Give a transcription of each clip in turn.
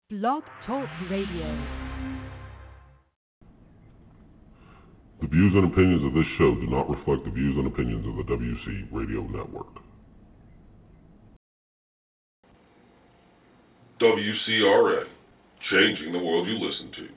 Blog Talk Radio. The views and opinions of this show do not reflect the views and opinions of the WC Radio Network. WCRN, changing the world you listen to.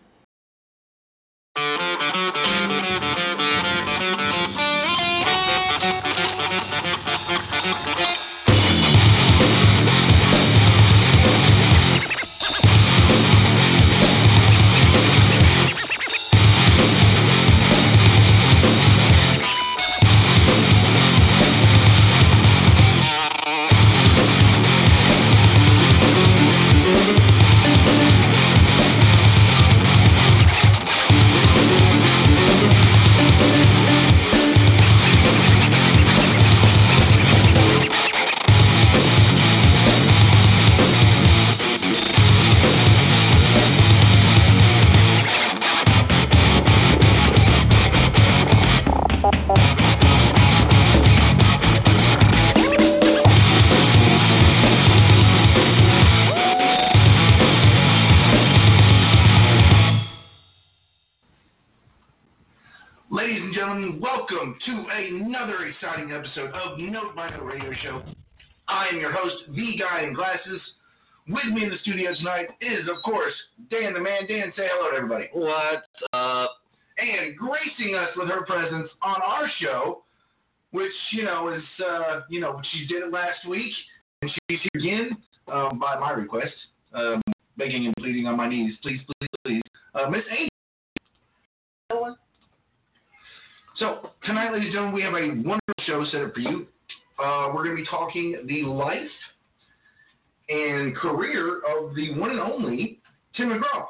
Welcome to another exciting episode of Note by Note Radio Show. I am your host, the guy in glasses. With me in the studio tonight is, of course, Dan the man. Dan, say hello to everybody. What's up? And gracing us with her presence on our show, which, is, she did it last week, and she's here again by my request, begging and pleading on my knees, please, Miss Amy. Hello. So, tonight, ladies and gentlemen, we have a wonderful show set up for you. We're going to be talking the life and career of the one and only Tim McGraw.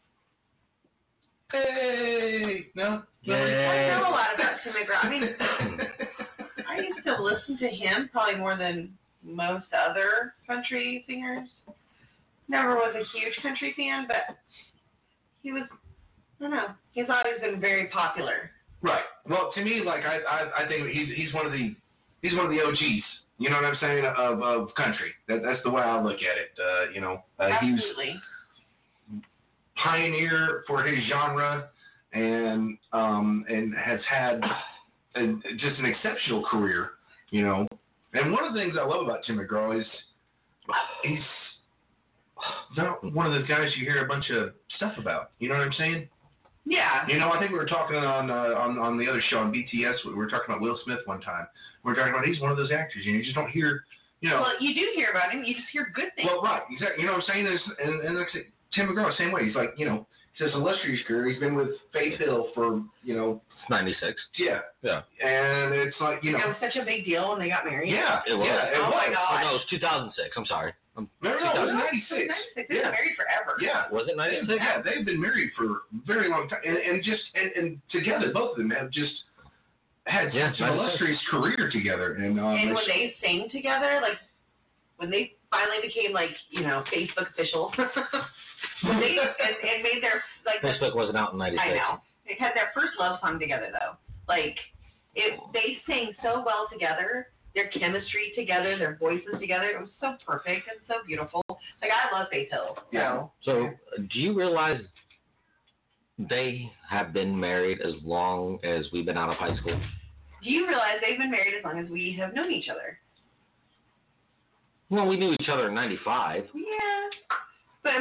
Hey! No? I know a lot about Tim McGraw. I mean, I used to listen to him probably more than most other country singers. Never was a huge country fan, but he was, I don't know, he's always been very popular. Right. Well, to me, I think he's one of the OGs. You know what I'm saying? Of country. That's the way I look at it. Absolutely. He's pioneer for his genre, and has had just an exceptional career. And one of the things I love about Tim McGraw is he's not one of those guys you hear a bunch of stuff about. You know what I'm saying? Yeah. I think we were talking on the other show on BTS. We were talking about Will Smith one time. We were talking about he's one of those actors. You just don't hear. Well, you do hear about him. You just hear good things. Well, right, exactly. You know what I'm saying? And like I said, Tim McGraw, same way. He's like, he says illustrious career. He's been with Faith Hill for 96. Yeah. And it's like It was such a big deal when they got married. Yeah. It was. Yeah, oh my Oh, gosh. no, it was 2006. I'm sorry. No, it was 96. 96. They've been married forever. Yeah. Was it 96? Yeah, they've been married for a very long time, and together, both of them have just had such an illustrious career together. And when they sang together, like when they finally became Facebook officials, when they and made their Facebook wasn't out in 96. I know. They had their first love song together though. They sang so well together. Their chemistry together, their voices together, it was so perfect and so beautiful. I love Faith Hill. Yeah. So, do you realize they have been married as long as we've been out of high school? Do you realize they've been married as long as we have known each other? Well, we knew each other in 95. Yeah. But,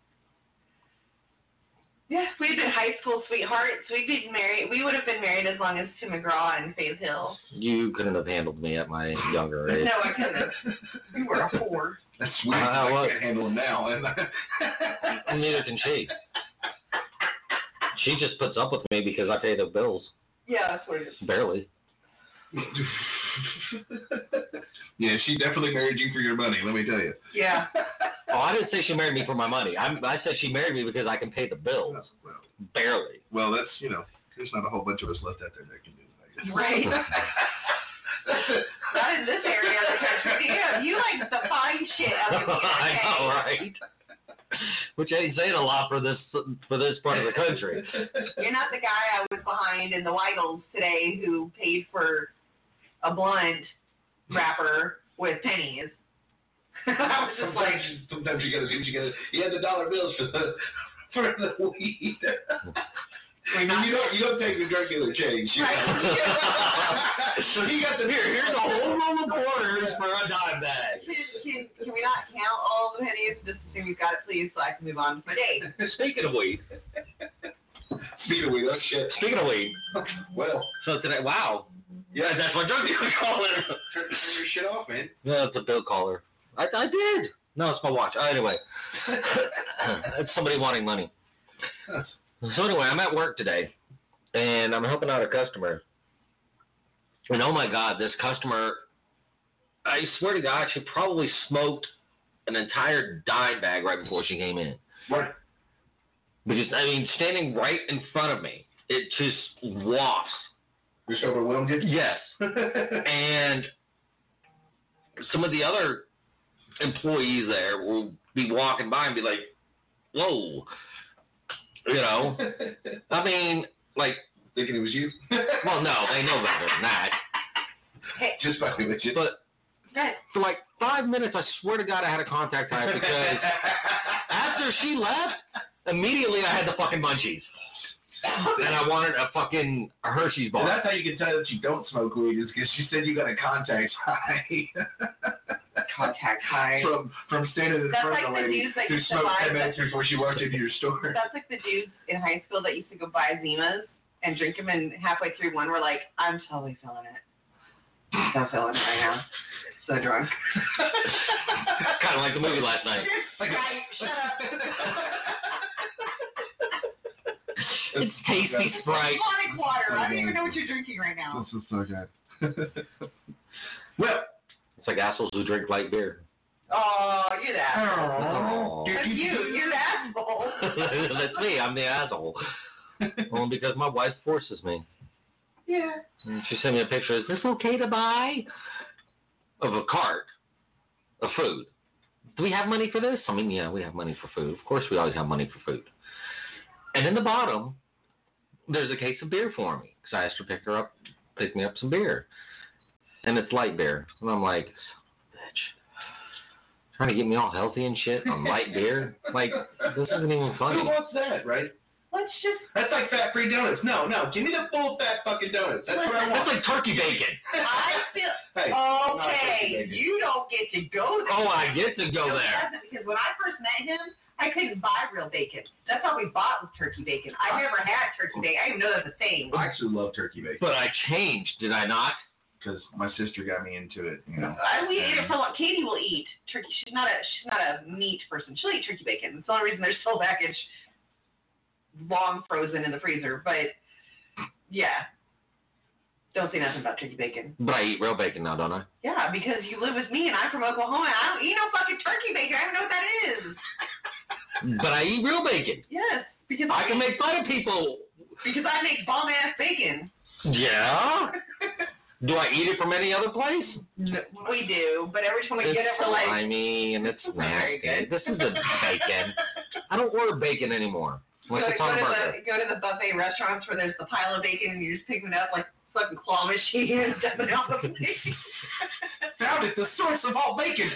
we'd been high school sweethearts. We would have been married as long as Tim McGraw and Faith Hill. You couldn't have handled me at my younger age. No, I couldn't. You were a whore. That's weird. I can't handle him now. Neither can she. She just puts up with me because I pay the bills. Yeah, that's what it is. Barely. Yeah, she definitely married you for your money, let me tell you. Yeah. Oh, I didn't say she married me for my money. I said she married me because I can pay the bills. Well, barely. Well, that's, there's not a whole bunch of us left out there that can do that. Right. Not in this area of the country. Yeah, you like the fine shit out of me. Okay? I know, right? Which ain't saying a lot for this part of the country. You're not the guy I was behind in the Weigels today who paid for a blunt wrapper with pennies. I was just like, sometimes you had the dollar bills for the weed. You don't take the drug dealer change. Right. So he got the Here's a whole roll of quarters for a dime bag. Can we not count all the pennies? Just assume you've got it, please, so I can move on with my day. Speaking of weed. oh shit. Speaking of weed. Well. So today, wow. Yeah, that's what drug dealer caller. Turn your shit off, man. No, it's a bill caller. I did. No, it's my watch. Anyway. It's somebody wanting money. So anyway, I'm at work today, and I'm helping out a customer. And oh my God, this customer, I swear to God, she probably smoked an entire dime bag right before she came in. Right. Because, I mean, standing right in front of me, it just wafts. Just overwhelmed you? Yes. And some of the other employees there will be walking by and be like, whoa. You know? I mean, like. Thinking it was you? Well, no, they know better than that. Hey. Just fucking with you. But for like 5 minutes, I swear to God, I had a contact high because after she left, immediately I had the fucking munchies. And I wanted a fucking Hershey's bar. And that's how you can tell that you don't smoke weed, is because she said you got a contact high. Contact high. From standing in That's front like of the the lady dudes that who used to smoked buy 10 minutes before she walked into your store. That's like the dudes in high school that used to go buy Zimas and drink them, and halfway through one were like, I'm totally feeling it. I'm feeling it right now. So drunk. Kind of like the movie last night. Right, shut up. It's tasty Sprite. Tonic water. I don't even know what you're drinking right now. This is so good. Well, It's like assholes who drink light beer. Oh, you're the asshole. Oh. That's you're the asshole. That's me. I'm the asshole. Only because my wife forces me. Yeah. And she sent me a picture. Is this okay to buy? Of a cart of food. Do we have money for this? I mean, yeah, we have money for food. Of course, we always have money for food. And in the bottom, there's a case of beer for me. Because I asked her to pick me up some beer. And it's light beer. And I'm like, bitch. Trying to get me all healthy and shit on light beer? Like, this isn't even funny. Who wants that, right? Let's just. That's like fat-free donuts. No, give me the full fat fucking donuts. That's what I want. That's like turkey bacon. I feel. Hey, Okay, you don't get to go there. Oh, I get to go No, he there. doesn't, because when I first met him, I couldn't buy real bacon. That's all we bought was turkey bacon. I never had turkey bacon. I didn't even know that's a thing. I actually love turkey bacon But I changed, did I not? because my sister got me into it. You know. We eat it for long. Katie will eat turkey. She's not a meat person. She'll eat turkey bacon. It's the only reason there's still packaged long frozen in the freezer. But yeah, don't say nothing about turkey bacon. But I eat real bacon now, don't I? Yeah, because you live with me and I'm from Oklahoma. And I don't eat no fucking turkey bacon. I don't know what that is. But I eat real bacon. Yes, because I can make fun of people. Because I make bomb ass bacon. Yeah? Do I eat it from any other place? No, we do, but every time we It's get it, we're like, slimy and it's Very nasty. good. This isn't bacon. I don't order bacon anymore. Unless it's on a burger. go to the buffet restaurants where there's the pile of bacon and you're just picking it up like fucking claw machine and dumping it on the plate. Found it, the source of all bacon.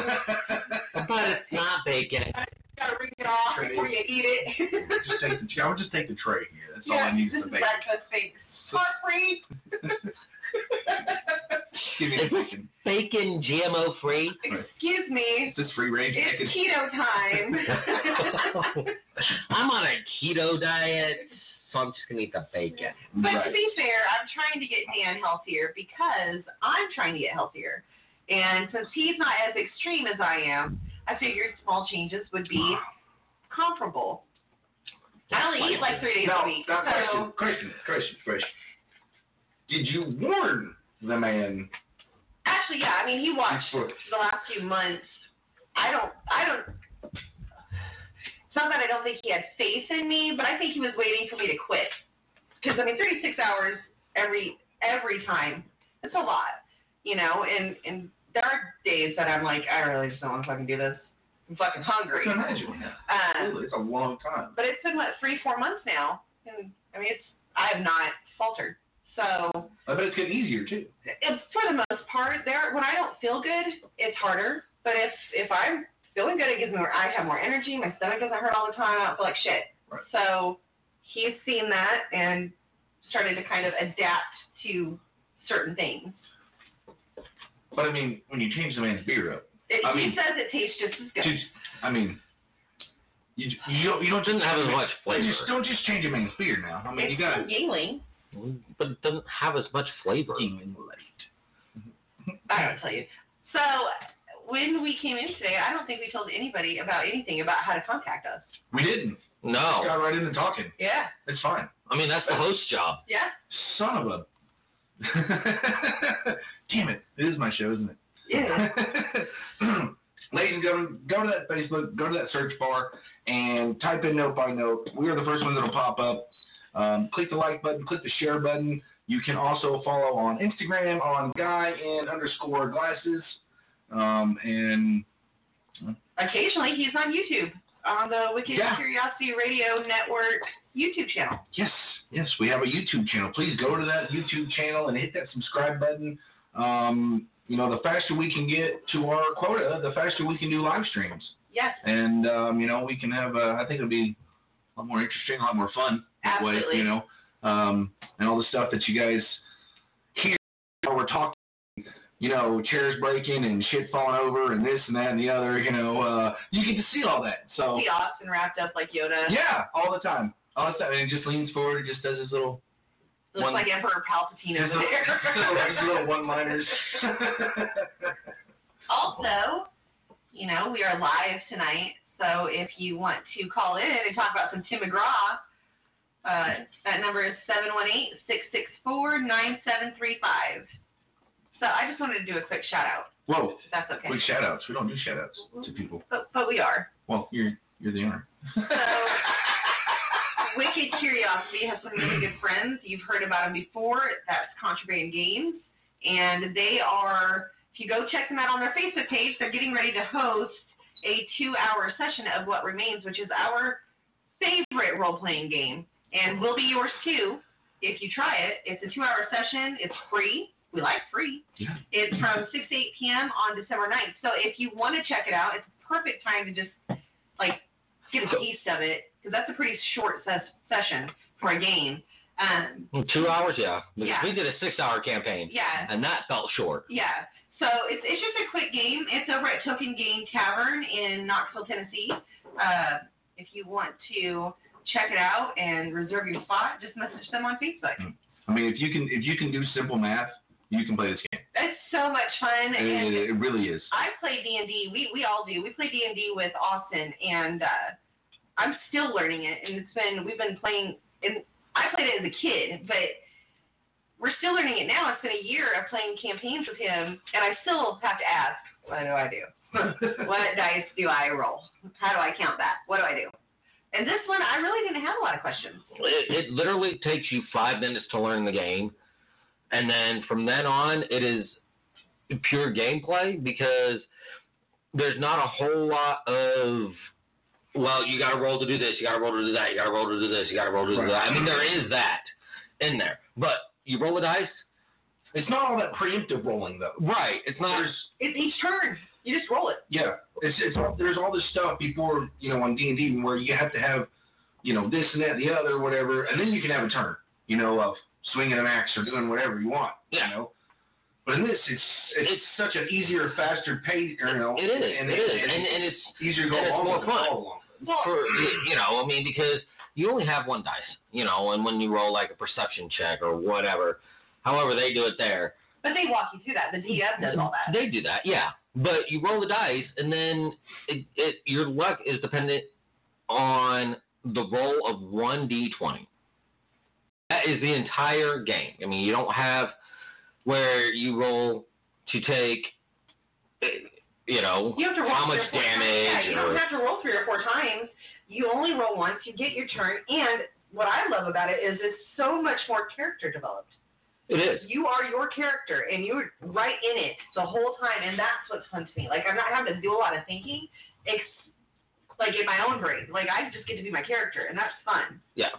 But it's not bacon. You gotta ring it off before you eat it. I would just take the tray here. That's all Yeah, I need this is is the bacon. breakfast bacon. Hot free. Give me the bacon. Bacon GMO free? Excuse me. Is this free range It's bacon? keto time. I'm on a keto diet, so I'm just going to eat the bacon. But to be fair, I'm trying to get Dan healthier because I'm trying to get healthier. And since he's not as extreme as I am, I figured small changes would be comparable. I only eat like 3 days a week. Now, question. Did you warn the man? Actually, yeah. I mean, he watched the last few months. I don't. It's not that I don't think he had faith in me, but I think he was waiting for me to quit. Because I mean, 36 hours every time. It's a lot, you know. And there are days that I'm like, I really just don't want to fucking do this. I'm fucking hungry. I can imagine. It's a long time. But it's been 3-4 months now, and I mean, I have not faltered. So I bet it's getting easier too. for the most part, when I don't feel good, it's harder. But if I'm feeling good, it gives me I have more energy. My stomach doesn't hurt all the time. I don't feel like shit. Right. So he's seen that and started to kind of adapt to certain things. But I mean, when you change the man's beer up, He says it tastes just as good. I mean, you don't Doesn't have as much flavor. Don't just change a man's beer now. I mean, it's you got Yingling. But it doesn't have as much flavor. Yingling Light. I don't tell you. So when we came in today, I don't think we told anybody about anything about how to contact us. We didn't. No. Just got right into talking. Yeah. It's fine. I mean, that's the host's job. Yeah. Son of a. Damn it. It is my show, isn't it? Yeah. Ladies and gentlemen, go to that Facebook, go to that search bar, and type in Note by Note. We are the first ones that will pop up. Click the like button, click the share button. You can also follow on Instagram on Guy_Glasses. And occasionally he's on YouTube on the Wicked Curiosity Radio Network YouTube channel. Yes, we have a YouTube channel. Please go to that YouTube channel and hit that subscribe button. The faster we can get to our quota, the faster we can do live streams. Yes. And we can have I think it'll be a lot more interesting, a lot more fun that way. Absolutely. And all the stuff that you guys hear while we're talking. Chairs breaking and shit falling over and this and that and the other, you get to see all that. So See Austin wrapped up like Yoda. Yeah, all the time. And he just leans forward and just does his little... Looks like Emperor Palpatine over there. his little one-liners. Also, we are live tonight, so if you want to call in and talk about some Tim McGraw, that number is 718-664-9735. So I just wanted to do a quick shout-out. Whoa. If that's okay. Quick shout-outs. We don't do shout-outs to people. But we are. Well, you're the owner. So, Wicked Curiosity has some really good friends. You've heard about them before. That's Contraband Games. And they are, if you go check them out on their Facebook page, they're getting ready to host a 2-hour session of What Remains, which is our favorite role-playing game. And will be yours, too, if you try it. It's a 2-hour session. It's free. We like free. Yeah. It's from 6 to 8 p.m. on December 9th. So if you want to check it out, it's a perfect time to just, get a taste of it, because that's a pretty short session for a game. 2 hours, yeah. Because Yeah. we did a 6-hour campaign. Yeah. And that felt short. Yeah. So it's just a quick game. It's over at Token Game Tavern in Knoxville, Tennessee. If you want to check it out and reserve your spot, just message them on Facebook. I mean, if you can do simple math, you can play this game. It's so much fun. And It really is. I play D&D. We all do. We play D&D with Austin, and I'm still learning it. And we've been playing. And I played it as a kid, but we're still learning it now. It's been a year of playing campaigns with him, and I still have to ask, what do I do? What dice do I roll? How do I count that? What do I do? And this one, I really didn't have a lot of questions. It literally takes you 5 minutes to learn the game. And then from then on, it is pure gameplay, because there's not a whole lot of, well, you got to roll to do this, you got to roll to do that, you got to roll to do this, you got to roll to do that. I mean, there is that in there. But you roll the dice. It's not all that preemptive rolling, though. Right. It's not. It's each turn. You just roll it. Yeah. There's all this stuff before, on D&D where you have to have, this and that and the other, whatever, and then you can have a turn, of swinging an axe or doing whatever you want. Yeah. But in this, it's such an easier, faster pace. It is. And it's easier to go and it's along more with fun. Well, Because you only have one dice, and when you roll like a perception check or whatever, however they do it there. but they walk you through that. The DM does all that. They do that, yeah. But you roll the dice, and then your luck is dependent on the roll of 1d20. That is the entire game. I mean, you don't have where you roll to take, You have to roll how much 3 or 4 times. damage. Yeah, you don't have to roll 3 or 4 times. You only roll once. You get your turn. And what I love about it is it's so much more character developed. It is. You are your character, and you're right in it the whole time, and that's what's fun to me. Like, I'm not having to do a lot of thinking, like in my own brain. Like, I just get to be my character, and that's fun. Yeah.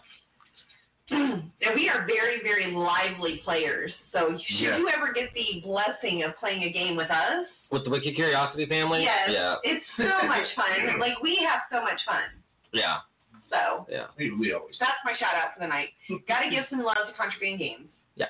And we are very, very lively players. So should you ever get the blessing of playing a game with us, With the Wiki Curiosity family? Yes. Yeah. It's so much fun. Like, we have so much fun. Yeah. So. Yeah. We always. That's my shout out for the night. Got to give some love to Contraband Games. Yeah.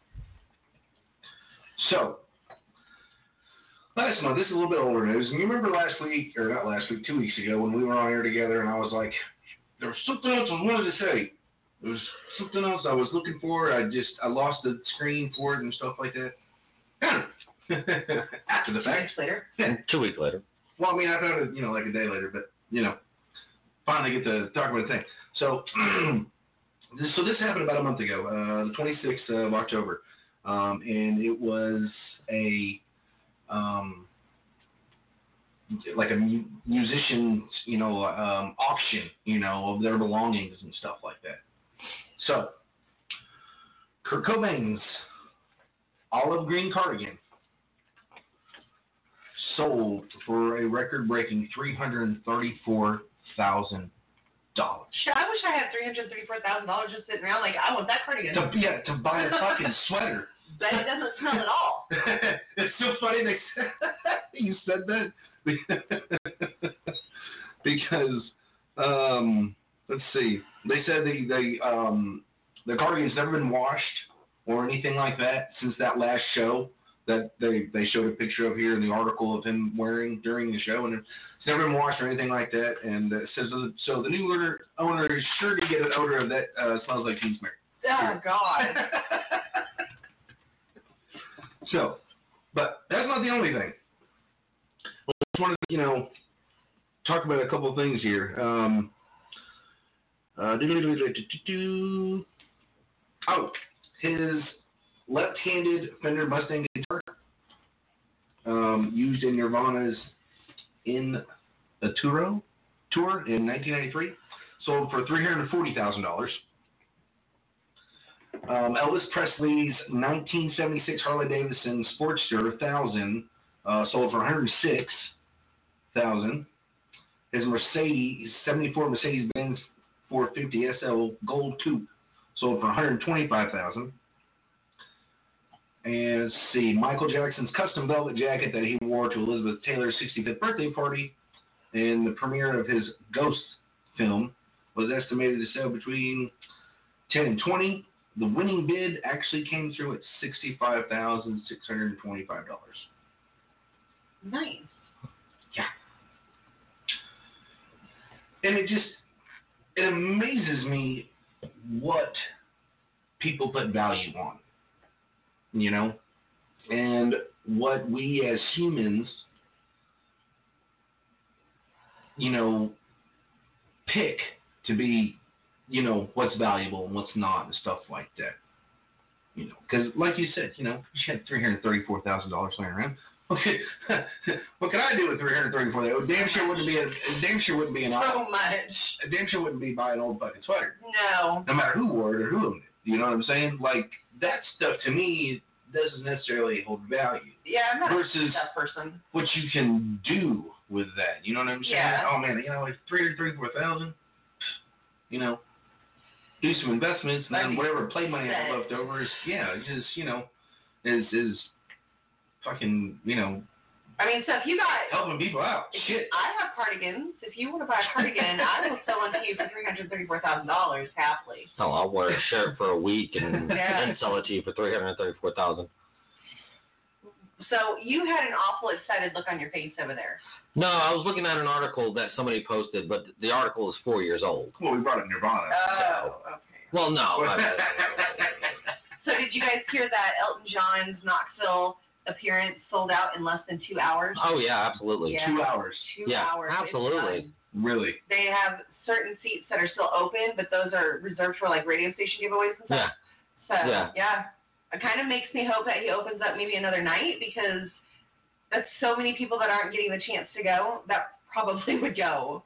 So, last month, this is a little bit older news. And you remember last week, or not last week, 2 weeks ago, when we were on air together, and I was like, there was something else I wanted to say. There was something else I was looking for. I lost the screen for it and stuff like that. After the 2 fact. weeks later. Yeah. 2 weeks later. Well, I mean, I found it, like a day later, but, finally get to talk about the thing. So, this happened about a month ago, the 26th of October, and it was like a musician's, auction, of their belongings and stuff like that. So, Kurt Cobain's olive green cardigan sold for a record-breaking $334,000. I wish I had $334,000 just sitting around. Like, I want that cardigan. To buy a fucking sweater. But it doesn't smell at all. It's still funny you said that because let's see. They said the cardigan's never been washed or anything like that since that last show that they showed a picture of here in the article of him wearing during the show, and it's never been washed or anything like that. And it says so the new owner is sure to get an odor of that smells like teen smear. Oh God. So, but that's not the only thing. I just wanted to, talk about a couple of things here. His left-handed Fender Mustang guitar, used in Nirvana's In a Tour in 1993, sold for $340,000. Elvis Presley's 1976 Harley-Davidson Sportster 1000 sold for $106,000. His Mercedes 74 Mercedes-Benz 450 SL Gold Coupe sold for $125,000. And let's see, Michael Jackson's custom velvet jacket that he wore to Elizabeth Taylor's 65th birthday party and the premiere of his Ghost film was estimated to sell between 10 and 20. The winning bid actually came through at $65,625. Nice. Yeah. And it amazes me what people put value on, and what we as humans, pick to be, what's valuable and what's not and stuff like that. Because like you said, you had $334,000 laying around. Okay, what can I do with $334,000? Damn sure wouldn't be an So much. Damn sure wouldn't be buy an old fucking sweater. No. No matter who wore it or who owned it. You know what I'm saying? Like, that stuff to me doesn't necessarily hold value. Yeah, I'm not versus that person. What you can do with that. You know what I'm saying? Yeah. Oh man, like $334,000. Do some investments, and then whatever play money I have left over is is fucking, I mean, so if you got helping people out. Shit. I have cardigans. If you want to buy a cardigan, I will sell one to you for $334,000 happily. Oh, I'll wear a shirt for a week and then sell it to you for $334,000. So you had an awful excited look on your face over there. No, I was looking at an article that somebody posted, but the article is 4 years old. Well, we brought up Nirvana. Oh, okay. Well, no. So did you guys hear that Elton John's Knoxville appearance sold out in less than 2 hours? Oh, yeah, absolutely. Yeah. 2 hours. 2 hours. Absolutely. Really? They have certain seats that are still open, but those are reserved for like radio station giveaways and stuff. Yeah. So, yeah. It kind of makes me hope that he opens up maybe another night because that's so many people that aren't getting the chance to go that probably would go.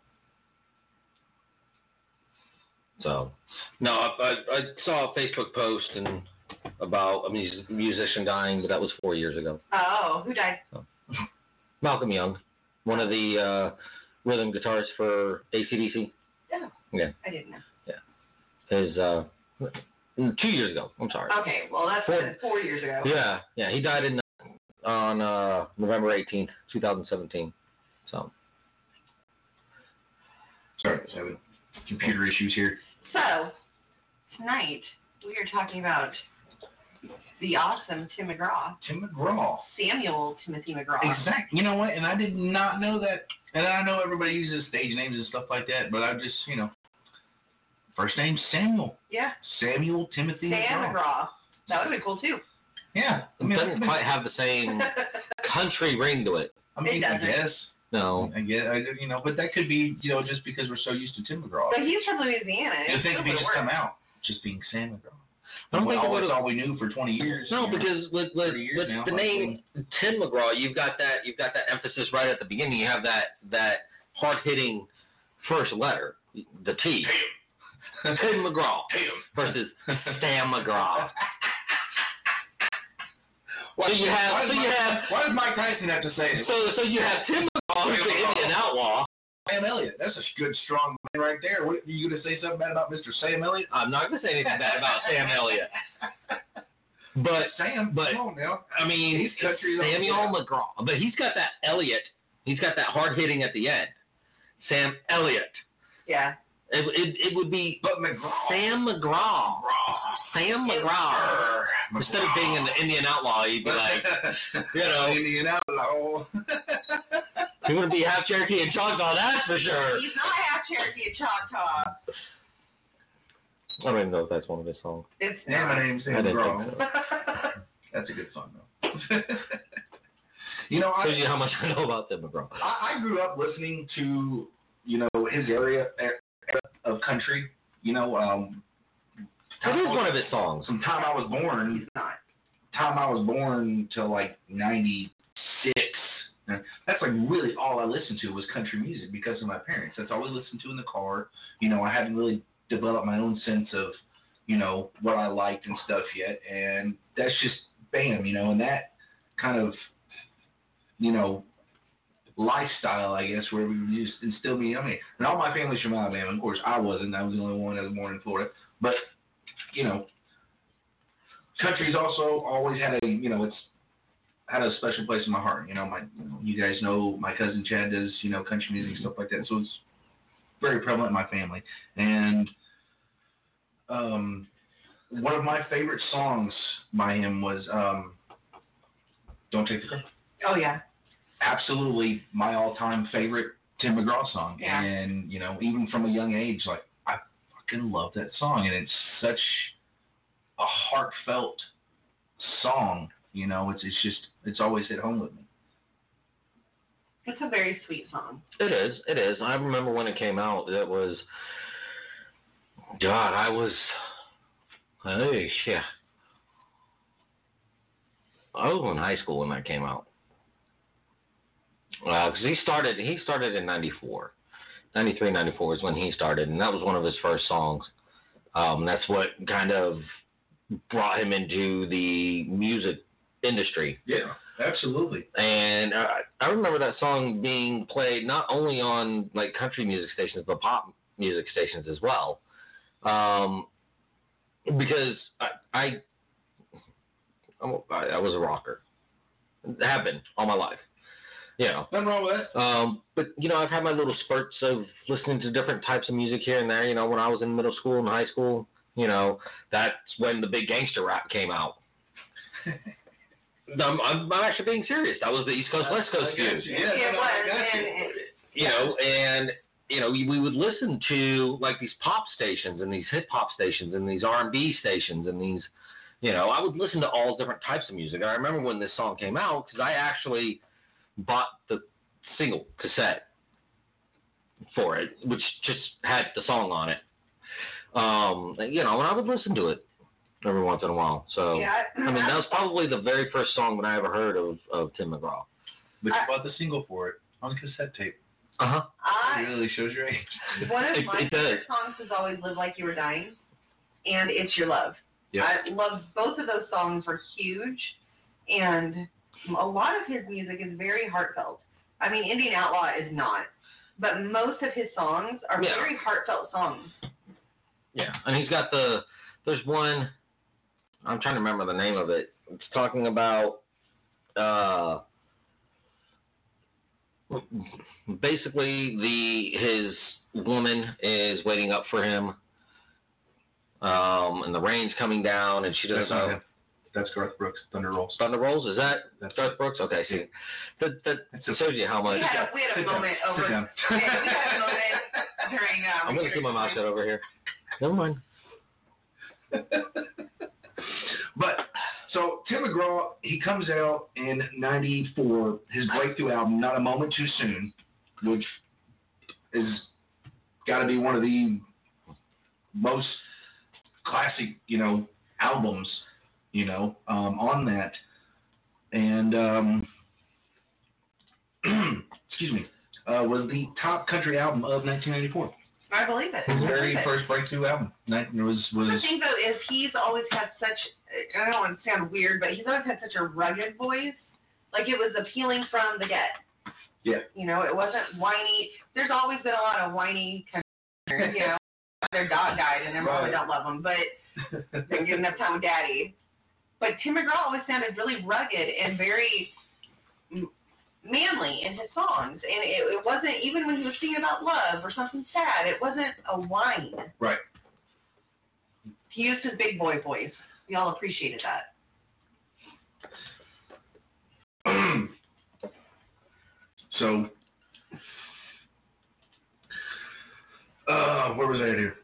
So, no, I saw a Facebook post about a musician dying, but that was 4 years ago. Oh, who died? Malcolm Young, one of the rhythm guitarists for AC/DC. Oh, yeah. I didn't know. Yeah. His 2 years ago. I'm sorry. Okay, well that's 4 years ago. Yeah, he died in on November 18th, 2017. So. Sorry, I was having computer issues here. So, tonight, we are talking about the awesome Tim McGraw. Tim McGraw. Samuel Timothy McGraw. Exactly. You know what? And I did not know that. And I know everybody uses stage names and stuff like that, but I just, first name Samuel. Yeah. Samuel Timothy Sam McGraw. McGraw. That would have been cool, too. Yeah. It doesn't quite have the same country ring to it. I mean, It I doesn't. guess. No. I guess, but that could be, just because we're so used to Tim McGraw. But he's from Louisiana. You think if he it just come out, just being Sam McGraw. I don't think it that's would've- all we knew for 20 years. No, because with 30 years the now, name Tim McGraw, you've got that emphasis right at the beginning. You have that hard hitting first letter, the T. Tim McGraw versus Sam McGraw. Why does Mike Tyson have to say it? So you have Tim McGraw, who's the Indian outlaw. Sam Elliott. That's a good, strong man right there. What, are you going to say something bad about Mr. Sam Elliott? I'm not going to say anything bad about Sam Elliott. But Sam, but come on now. I mean, He's country. Samuel McGraw, but he's got that Elliott. He's got that hard hitting at the end. Sam Elliott. Yeah. It would be But McGraw. Sam McGraw. Sam McGraw. Instead of being an Indian outlaw, you'd be like, Indian outlaw. he wouldn't be half Cherokee and Choctaw, that's for sure. He's not half Cherokee and Choctaw. I don't even know if that's one of his songs. It's Yeah, not. my name's I Sam didn't McGraw. think so. That's a good song, though. Shows you how much I know about Tim McGraw. I grew up listening to, his area of country. It is one of his songs. From time I was born, He's not. till like 96. That's like really all I listened to was country music because of my parents. That's all we listened to in the car. I hadn't really developed my own sense of, what I liked and stuff yet. And that's just bam, and that kind of, lifestyle, I guess, where we just instilled me. I mean, and all my family's from Alabama. Of course, I wasn't. I was the only one that was born in Florida. But, country's also always had it's had a special place in my heart. You guys know my cousin Chad does, country music and stuff like that. So it's very prevalent in my family. And one of my favorite songs by him was Don't Take the Car. Oh, yeah. Absolutely my all-time favorite Tim McGraw song. Yeah. And, even from a young age, like, I fucking love that song. And it's such a heartfelt song. It's always hit home with me. It's a very sweet song. It is. I remember when it came out, it was, God, I was in high school when that came out. Because he started in 94. 93, 94 is when he started, and that was one of his first songs. That's what kind of brought him into the music industry. Yeah, absolutely. And I remember that song being played not only on like country music stations, but pop music stations as well. Because I was a rocker. I have been all my life. Nothing wrong with that. But I've had my little spurts of listening to different types of music here and there. When I was in middle school and high school, that's when the big gangster rap came out. I'm actually being serious. That was the East Coast West Coast feud. Yeah, It was. We would listen to like these pop stations and these hip hop stations and these R&B stations and these, I would listen to all different types of music. And I remember when this song came out because I actually bought the single cassette for it, which just had the song on it. And I would listen to it every once in a while. So, Yeah. that was probably the very first song that I ever heard of Tim McGraw. But you bought the single for it on cassette tape. Uh-huh. It really shows your age. One of my It favorite does. songs is always Live Like You Were Dying, and It's Your Love. Yeah. I love both of those songs are huge, and a lot of his music is very heartfelt. I mean, Indian Outlaw is not, but most of his songs are Yeah. very heartfelt songs. Yeah, and he's got there's one, I'm trying to remember the name of it. It's talking about basically his woman is waiting up for him, and the rain's coming down, and she doesn't That's not know. him. That's Garth Brooks. Thunder Rolls. Thunder Rolls, is that That's Garth Brooks? Okay, see, that shows you how much. We had a moment over. Sit down. We had a moment during. I'm gonna keep my mouth shut over here. Never mind. But so Tim McGraw, he comes out in '94, his breakthrough album, Not a Moment Too Soon, which is got to be one of the most classic, albums, on that. And excuse me, was the top country album of 1994. I believe it. His very I believe it. first breakthrough album. The thing though is he's always had such, I don't want to sound weird, but he's always had such a rugged voice. Like it was appealing from the get. Yeah. It wasn't whiny. There's always been a lot of whiny country, Their dog died and everyone Right. don't love them, but they get enough time with daddy. But Tim McGraw always sounded really rugged and very manly in his songs. And it wasn't, even when he was singing about love or something sad, it wasn't a whine. Right. He used his big boy voice. We all appreciated that. So, where was I at here?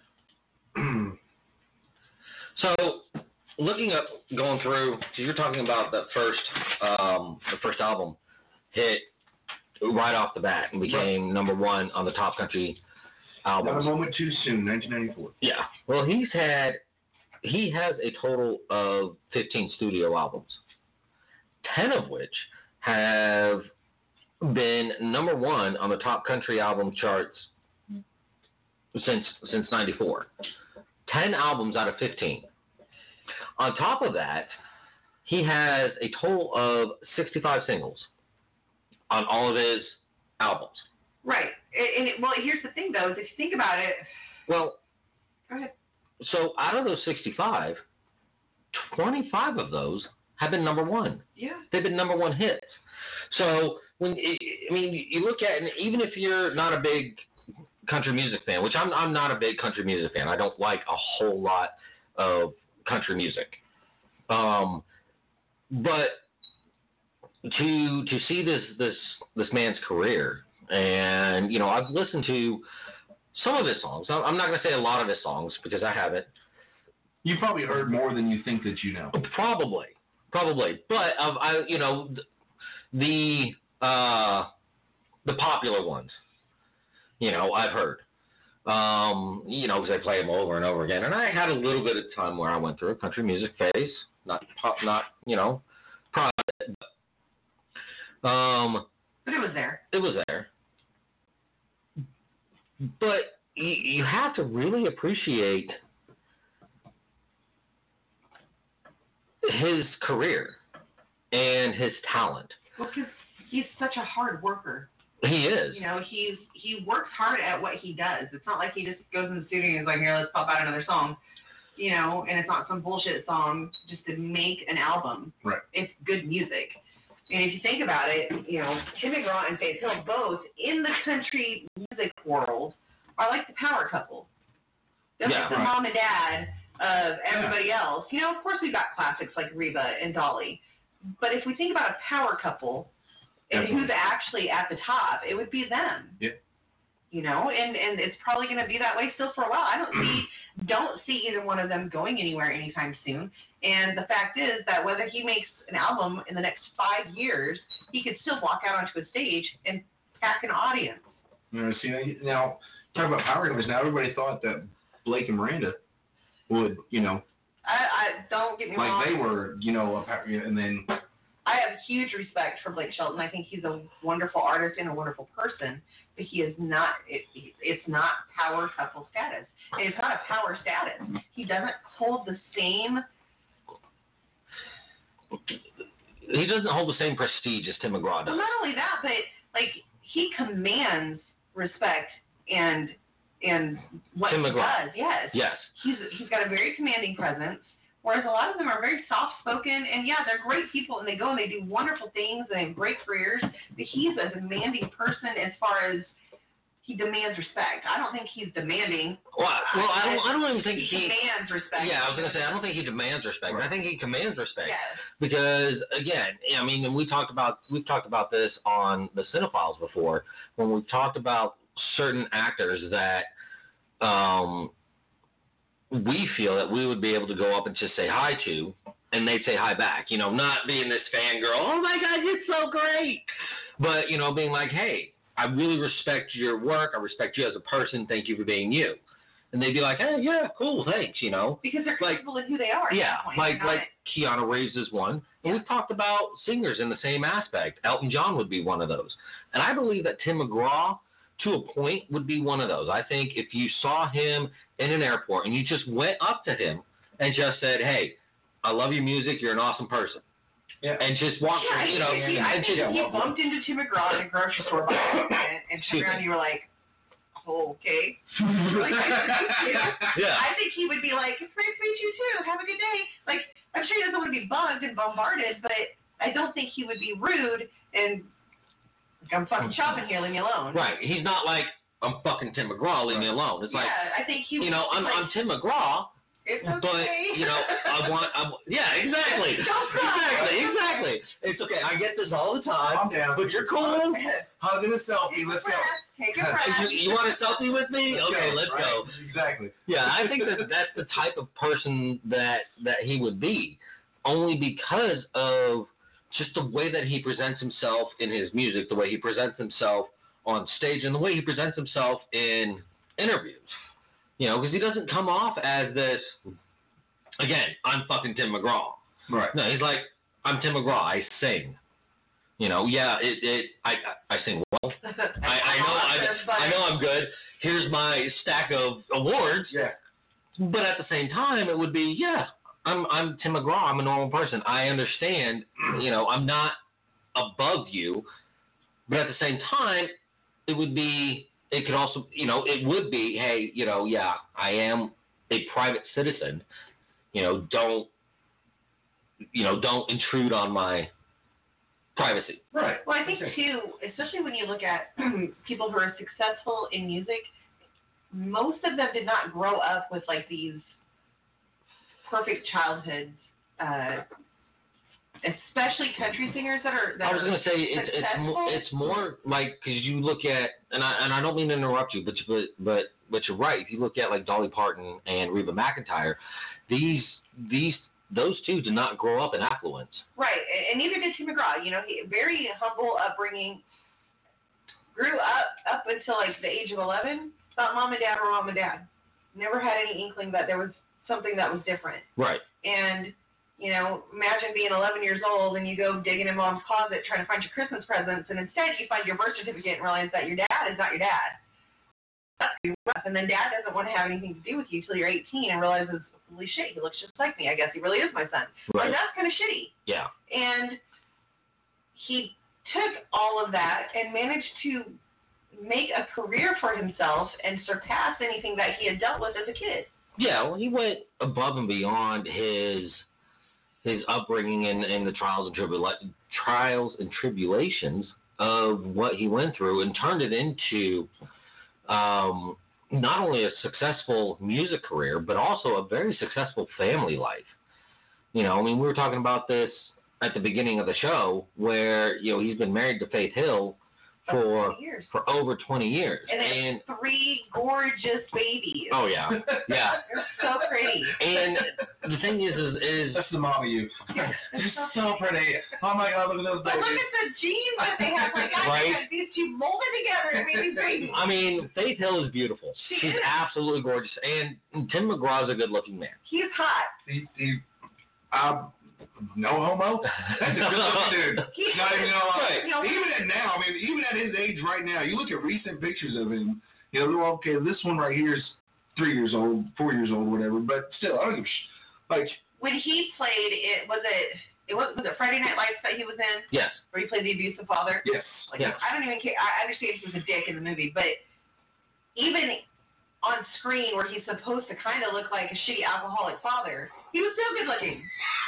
So, looking up, going through, so you're talking about the first album hit right off the bat and became number one on the top country albums. Not a Moment Too Soon, 1994. Yeah. Well, he has a total of 15 studio albums, 10 of which have been number one on the top country album charts since 94. 10 albums out of 15. On top of that, he has a total of 65 singles on all of his albums. Right. Well, here's the thing, though, is if you think about it. Well, Go ahead. so out of those 65, 25 of those have been number one. Yeah. They've been number one hits. So you look at, and even if you're not a big country music fan, which I'm not a big country music fan. I don't like a whole lot of country music. But to see this man's career, and I've listened to some of his songs. I'm not going to say a lot of his songs because I haven't. You probably heard more than you think that you know. Probably. But the popular ones, I've heard. Because I play them over and over again. And I had a little bit of time where I went through a country music phase, not private. But it was there. It was there. But you have to really appreciate his career and his talent. Well, because he's such a hard worker. He is. He works hard at what he does. It's not like he just goes in the studio and is like, here, let's pop out another song. And it's not some bullshit song just to make an album. Right. It's good music. And if you think about it, Tim McGraw and Faith Hill both in the country music world are like the power couple. They're like the mom and dad of everybody else. Of course we've got classics like Reba and Dolly. But if we think about a power couple, and who's actually at the top, it would be them. Yeah. And it's probably going to be that way still for a while. I don't see either one of them going anywhere anytime soon. And the fact is that whether he makes an album in the next 5 years, he could still walk out onto a stage and pack an audience. Now, talking about power numbers, now everybody thought that Blake and Miranda would, I don't get me wrong. like they were, and then. I have huge respect for Blake Shelton. I think he's a wonderful artist and a wonderful person, but he is not. It's not power couple status. And it's not a power status. He doesn't hold the same. He doesn't hold the same prestige as Tim McGraw does. Well, not only that, but he commands respect and what Tim he McGraw. does. Yes. Yes. He's got a very commanding presence. Whereas a lot of them are very soft-spoken, and yeah, they're great people, and they go and they do wonderful things, and they have great careers, but he's a demanding person as far as he demands respect. I don't think he's demanding. Well, I don't even think he demands respect. Yeah, I was going to say, I don't think he demands respect. Right. I think he commands respect. Yes. Because, again, I mean, and we've talked about this on the Cinephiles before, when we've talked about certain actors that we feel that we would be able to go up and just say hi to, and they'd say hi back. You know, not being this fangirl, oh my God, you're so great. But, you know, being like, hey, I really respect your work. I respect you as a person. Thank you for being you. And they'd be like, hey, yeah, cool, thanks, you know. Because they're comfortable in who they are. Yeah, at that point, like Keanu Reeves is one. And we've talked about singers in the same aspect. Elton John would be one of those. And I believe that Tim McGraw, to a point, would be one of those. I think if you saw him in an airport and you just went up to him and just said, hey, I love your music, you're an awesome person. Yeah. And just walk, you know. I think if you bumped into Tim McGraw in a grocery store by accident and turned around and you were like, okay. Like, Yeah. I think he would be like, it's great to meet you too. Have a good day. Like, I'm sure he doesn't want to be bugged and bombarded, but I don't think he would be rude and like, I'm fucking shopping here, leave me alone. Right. He's not like, I'm fucking Tim McGraw, leave me alone. It's like, I think he would, you know, I'm Tim McGraw. It's okay. But, you know, yeah, exactly. Don't cry. Exactly. It's okay. I get this all the time. Calm down. But you're cool. Hugging a selfie. Let's go. Take a breath. You want a selfie with me? Okay, let's go. Exactly. Yeah, I think that's the type of person that he would be, only because of just the way that he presents himself in his music, the way he presents himself on stage, and the way he presents himself in interviews. You know, because he doesn't come off as this, again, I'm fucking Tim McGraw. Right. No, he's like, I'm Tim McGraw, I sing. You know, yeah, I sing well. I know I'm good. Here's my stack of awards. Yeah. But at the same time, it would be, yeah, I'm Tim McGraw. I'm a normal person. I understand, you know, I'm not above you. But at the same time, it could also, you know, it would be, hey, you know, yeah, I am a private citizen. You know, don't intrude on my privacy. Right. Well, I think, too, especially when you look at people who are successful in music, most of them did not grow up with, like, these perfect childhoods, especially country singers that are I was going to say it's more like, because you look at, and I don't mean to interrupt you, but you're right. If you look at like Dolly Parton and Reba McEntire, those two did not grow up in affluence. Right, and neither did Tim McGraw. You know, he very humble upbringing. Grew up until like the age of 11. Thought mom and dad were mom and dad. Never had any inkling that there was something that was different. Right. And you know, imagine being 11 years old and you go digging in mom's closet trying to find your Christmas presents, and instead you find your birth certificate and realize that your dad is not your dad. And then dad doesn't want to have anything to do with you till you're 18 and realizes, holy shit, he looks just like me. I guess he really is my son. Right. And that's kind of shitty. Yeah. And he took all of that and managed to make a career for himself and surpass anything that he had dealt with as a kid. Yeah, well, he went above and beyond his upbringing and the trials and tribulations of what he went through, and turned it into not only a successful music career, but also a very successful family life. You know, I mean, we were talking about this at the beginning of the show, where, you know, he's been married to Faith Hill for over 20 years. And 3 gorgeous babies. Oh, yeah. Yeah. They're so pretty. And the thing is that's the mom of you. She's so pretty. Oh my God, look at those But babies. look at the genes that they have. Like, Right? these two molded together and made these babies. I mean, Faith Hill is beautiful. She's is. absolutely gorgeous. And Tim McGraw's a good-looking man. He's hot. No homo. That's a good looking dude. Not even gonna lie. You know, Even at his age right now, you look at recent pictures of him. You know, okay, this one right here is 3 years old, 4 years old, whatever. But still, I don't give a like. when he played it, was it Friday Night Lights that he was in? Yes. Where he played the abusive father? Yes. Like, yes. I don't even care. I understand he was a dick in the movie, but even on screen where he's supposed to kind of look like a shitty alcoholic father, he was still good looking.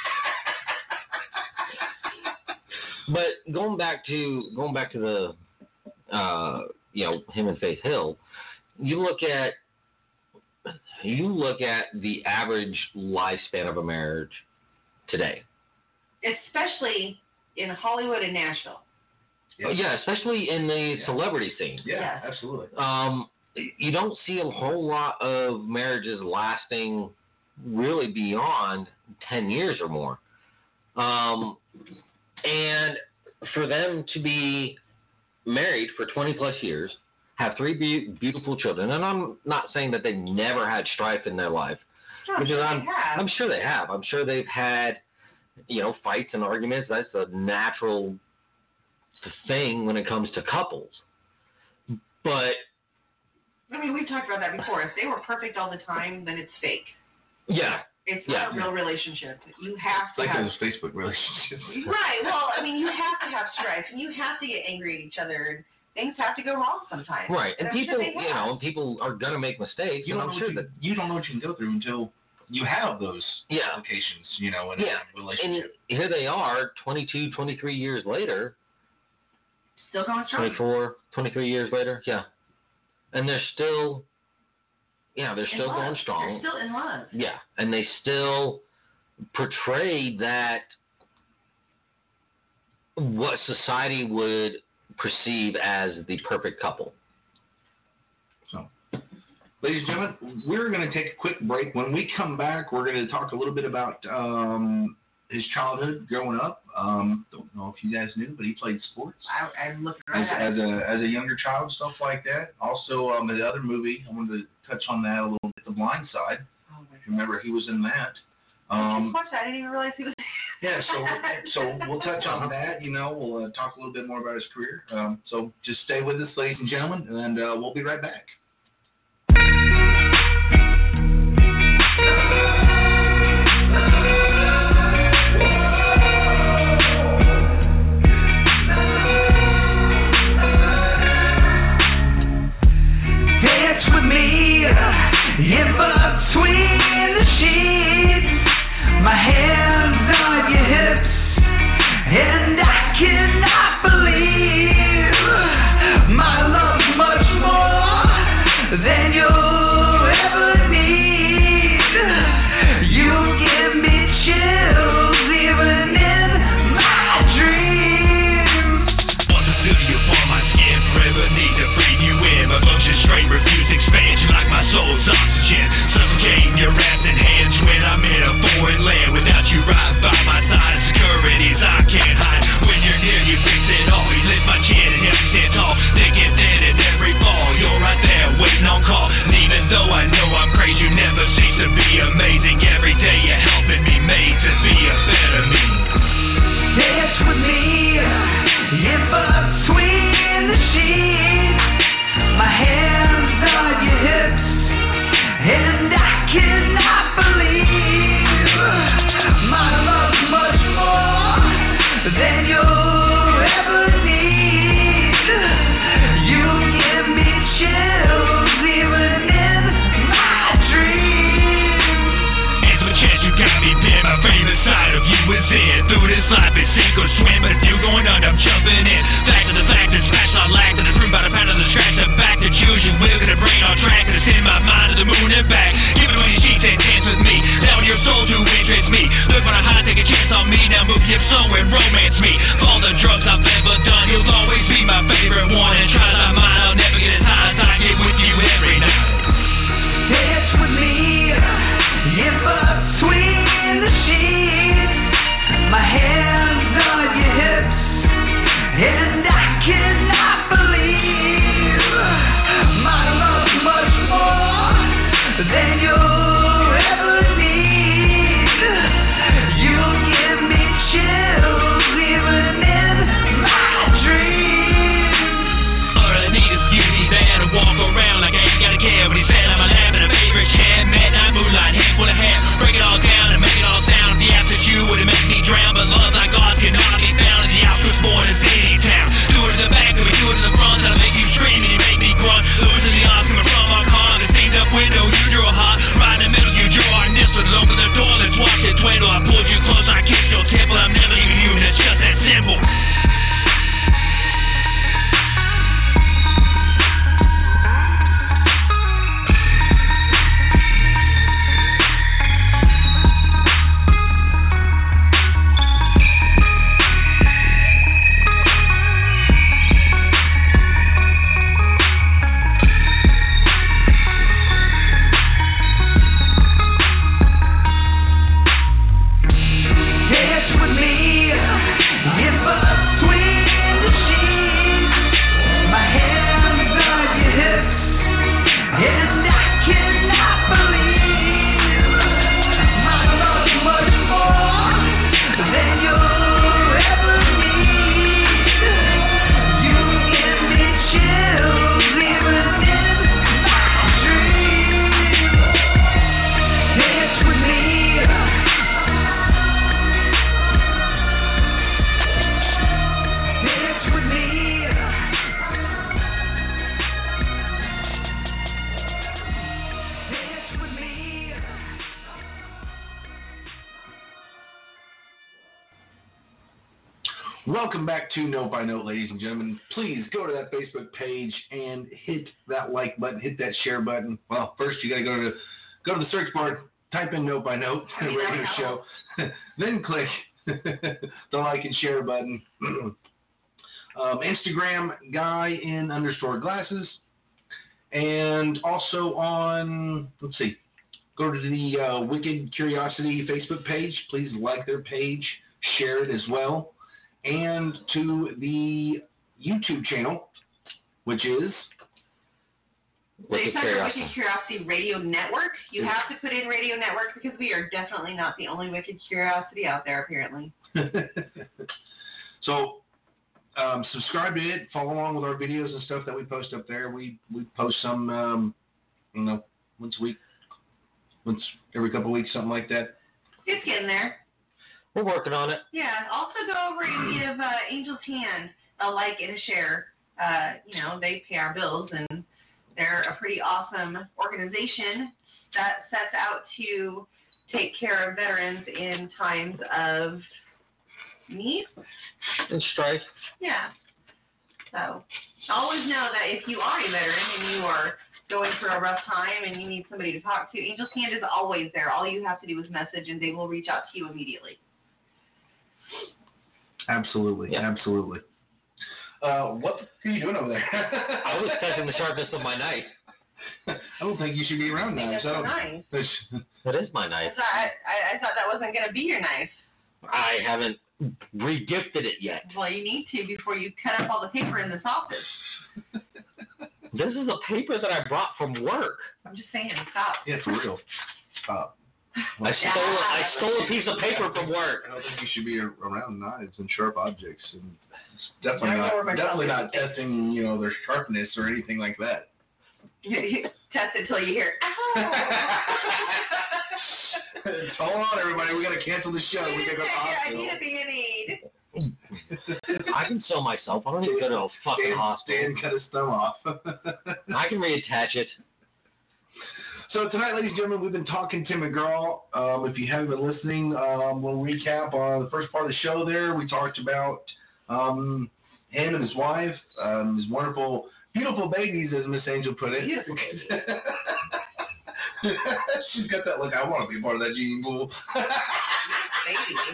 But going back to the him and Faith Hill, you look at the average lifespan of a marriage today. Especially in Hollywood and Nashville. Yeah, especially in the celebrity scene. Yeah, absolutely. You don't see a whole lot of marriages lasting really beyond 10 years or more. And for them to be married for 20 plus years, have 3 beautiful children, and I'm not saying that they never had strife in their life, because I'm sure they have. I'm sure they've had, fights and arguments. That's a natural thing when it comes to couples. But I mean, we've talked about that before. If they were perfect all the time, then it's fake. Yeah. It's not a real relationship. You have to have those Facebook relationships. Right. Well, I mean, you have to have strife, and you have to get angry at each other, and things have to go wrong sometimes. Right. And people, sure people are going to make mistakes. You don't know what you can go through until you have those applications, in a relationship. And here they are, 22, 23 years later. Still going strong. 24, 23 years later, yeah. And they're still, they're still going strong. They're still in love. Yeah, and they still portray that what society would perceive as the perfect couple. So, ladies and gentlemen, we're going to take a quick break. When we come back, we're going to talk a little bit about his childhood growing up. Don't know if you guys knew, but he played sports. I'm looking right at it. As a younger child, stuff like that. Also, the other movie, I wanted to touch on that a little bit, The Blind Side. Oh, my God. Remember, he was in that. I just watched that. I didn't even realize he was. Yeah, so we'll touch on that. We'll talk a little bit more about his career. So just stay with us, ladies and gentlemen, and we'll be right back. Dance with me in between the sheets. My hands on your hips, and I cannot believe my love's much more than you'll ever need. You give me chills even in my dreams. Want to feel you upon my skin, forever need to breathe you in. My emotions straight refuse expansion like my soul's oxygen. Suffocating your wrath and hands when I'm in a foreign land without Welcome back to Note by Note, ladies and gentlemen. Please go to that Facebook page and hit that like button, hit that share button. Well, first you got to go to the search bar, type in Note by Note, radio show, then click the like and share button. Instagram, guy_in_glasses, and also on, let's see, go to the Wicked Curiosity Facebook page. Please like their page, share it as well. And to the YouTube channel, which is Wicked Curiosity Radio Network. You have to put in Radio Network because we are definitely not the only Wicked Curiosity out there, apparently. So, subscribe to it. Follow along with our videos and stuff that we post up there. We post some, once a week, once every couple of weeks, something like that. It's getting there. We're working on it. Yeah. Also go over and give Angel's Hand a like and a share. They pay our bills, and they're a pretty awesome organization that sets out to take care of veterans in times of need. And strife. Yeah. So always know that if you are a veteran and you are going through a rough time and you need somebody to talk to, Angel's Hand is always there. All you have to do is message, and they will reach out to you immediately. Absolutely, yeah. Absolutely. What are you doing over there? I was testing the sharpness of my knife. I don't think you should be around knives. That's nice. That is my knife. I thought that wasn't going to be your knife. I haven't re-gifted it yet. Well, you need to before you cut up all the paper in this office. This is the paper that I brought from work. I'm just saying, stop. Yeah, for real. Stop. I stole a piece of paper from work. I don't think you should be around knives and sharp objects, and it's definitely not testing, their sharpness or anything like that. You test it until you hear, ow! Hold on, everybody. We got to cancel the show. We got to go to the hospital. I need a Band-Aid. I can sew myself. I don't need to go to a fucking hospital. Dan cut his thumb off. I can reattach it. So tonight, ladies and gentlemen, we've been talking Tim McGraw. If you haven't been listening, we'll recap on the first part of the show there. We talked about him and his wife, his wonderful, beautiful babies, as Miss Angel put it. Beautiful babies. She's got that look, I want to be part of that genie pool. Baby.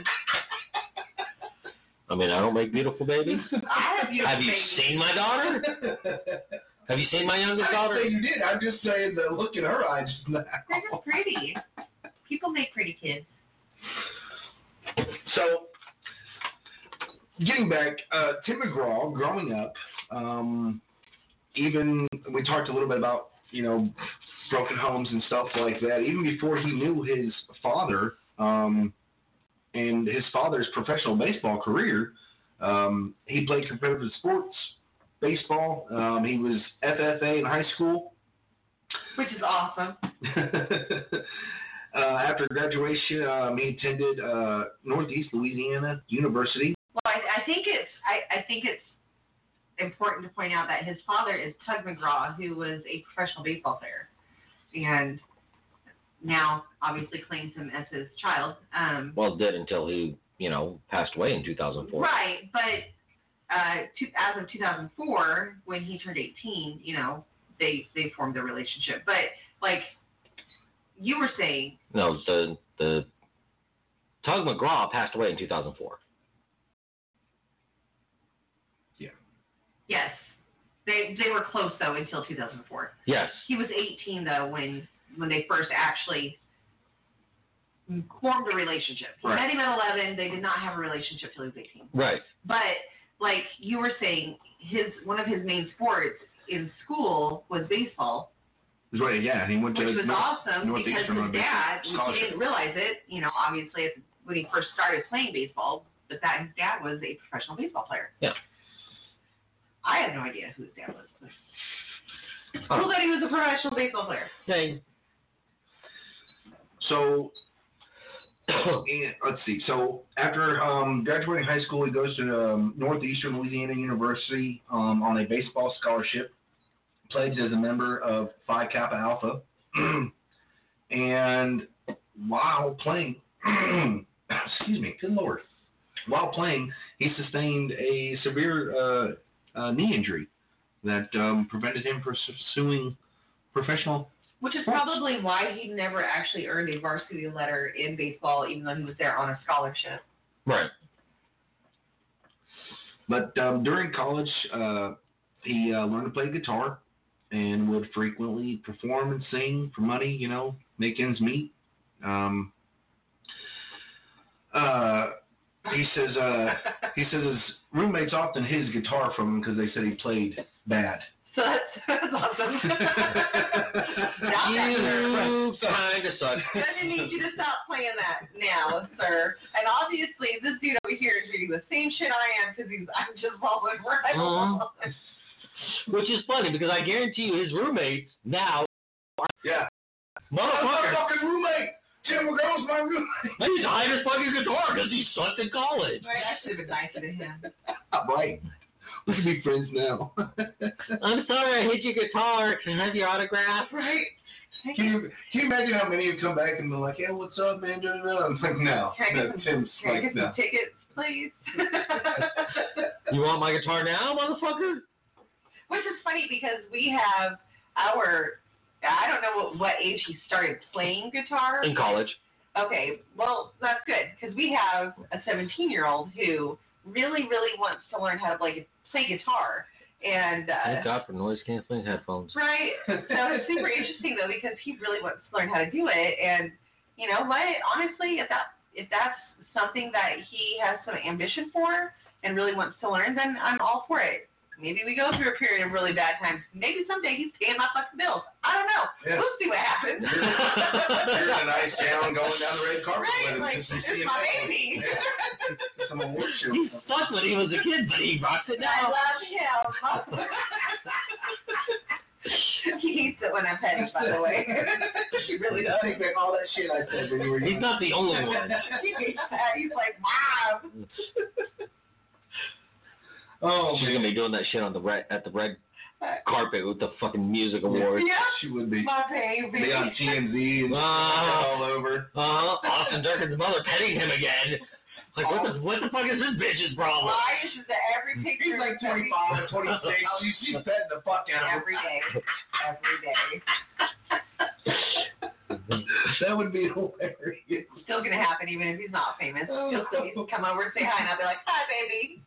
I mean, I don't make beautiful babies. I have beautiful babies. Have you seen my daughter? Have you seen my youngest daughter? I didn't say you did. I'm just saying the look in her eyes just now. They're just pretty. People make pretty kids. So, getting back, Tim McGraw, growing up, even we talked a little bit about, broken homes and stuff like that. Even before he knew his father and his father's professional baseball career, he played competitive sports. Baseball. He was FFA in high school. Which is awesome. After graduation, he attended Northeast Louisiana University. Well, I think it's important to point out that his father is Tug McGraw, who was a professional baseball player, and now obviously claims him as his child. Well, did until he, passed away in 2004. Right, but as of 2004, when he turned 18, they formed a relationship. But like you were saying, no, the Tug McGraw passed away in 2004. Yeah. Yes, they were close though until 2004. Yes. He was 18 though when they first actually formed a relationship. He met him at 11. They did not have a relationship till he was 18. Right. But like you were saying, one of his main sports in school was baseball. Right, yeah, and he went which was awesome because his dad, he didn't realize it, obviously when he first started playing baseball, but that his dad was a professional baseball player. Yeah. I had no idea who his dad was. Cool that he was a professional baseball player. Hey. So, let's see. So after graduating high school, he goes to Northeastern Louisiana University on a baseball scholarship. Plays as a member of Phi Kappa Alpha, and while playing, excuse me, good Lord, while playing, he sustained a severe knee injury that prevented him from pursuing professional. Which is probably why he never actually earned a varsity letter in baseball, even though he was there on a scholarship. Right. But during college, he learned to play guitar and would frequently perform and sing for money, you know, make ends meet. He says his roommates often hid his guitar from him because they said he played bad. So that's awesome. You kind of suck. Doesn't need you to stop playing that now, sir. And obviously, this dude over here is reading the same shit I am because I'm just following right along. Which is funny because I guarantee you his roommates now are motherfucker. Fucking roommate. Tim McGraw's my roommate. I used to hide his fucking guitar because he sucked in college. Right, I should have been nicer to him. Right. We can be friends now. I'm sorry, I hit your guitar. Can I have your autograph? Right. Can you imagine how many have come back and been like, "Hey, what's up, man?" I'm like, no. Can I get Tim's like, no. some tickets, please? You want my guitar now, motherfucker? Which is funny because we have I don't know what age he started playing guitar. In college. Okay, well, that's good because we have a 17-year-old who really, really wants to learn how to play guitar. And Thank God for noise canceling headphones. Right. So it's super interesting though because he really wants to learn how to do it. And you know what? Honestly, if that's something that he has some ambition for and really wants to learn, then I'm all for it. Maybe we go through a period of really bad times. Maybe someday he's paying my fucking bills. I don't know. Yeah. We'll see what happens. You're in a nice town going down the red carpet. Right, like, it's my baby. Yeah. Some award show. He sucked when he was a kid, but he rocks it I now. love him. He hates it when I'm petty, by the way. He really does. Take back all that shit I said when you were He's not the only one. He hates that. He's like, Mom. Oh, she's gonna be doing that shit on the red carpet with the fucking music awards. Yeah, she would be. My baby. Be on TMZ and all over. Austin Durkin's mother petting him again. Like, what the fuck is this bitch's problem? Why is it that every picture? He's like 25 or 26. She's petting the fuck out of him. Every day. Every day. That would be hilarious. Still gonna happen even if he's not famous. He'll still come over and say hi and I'll be like, hi baby.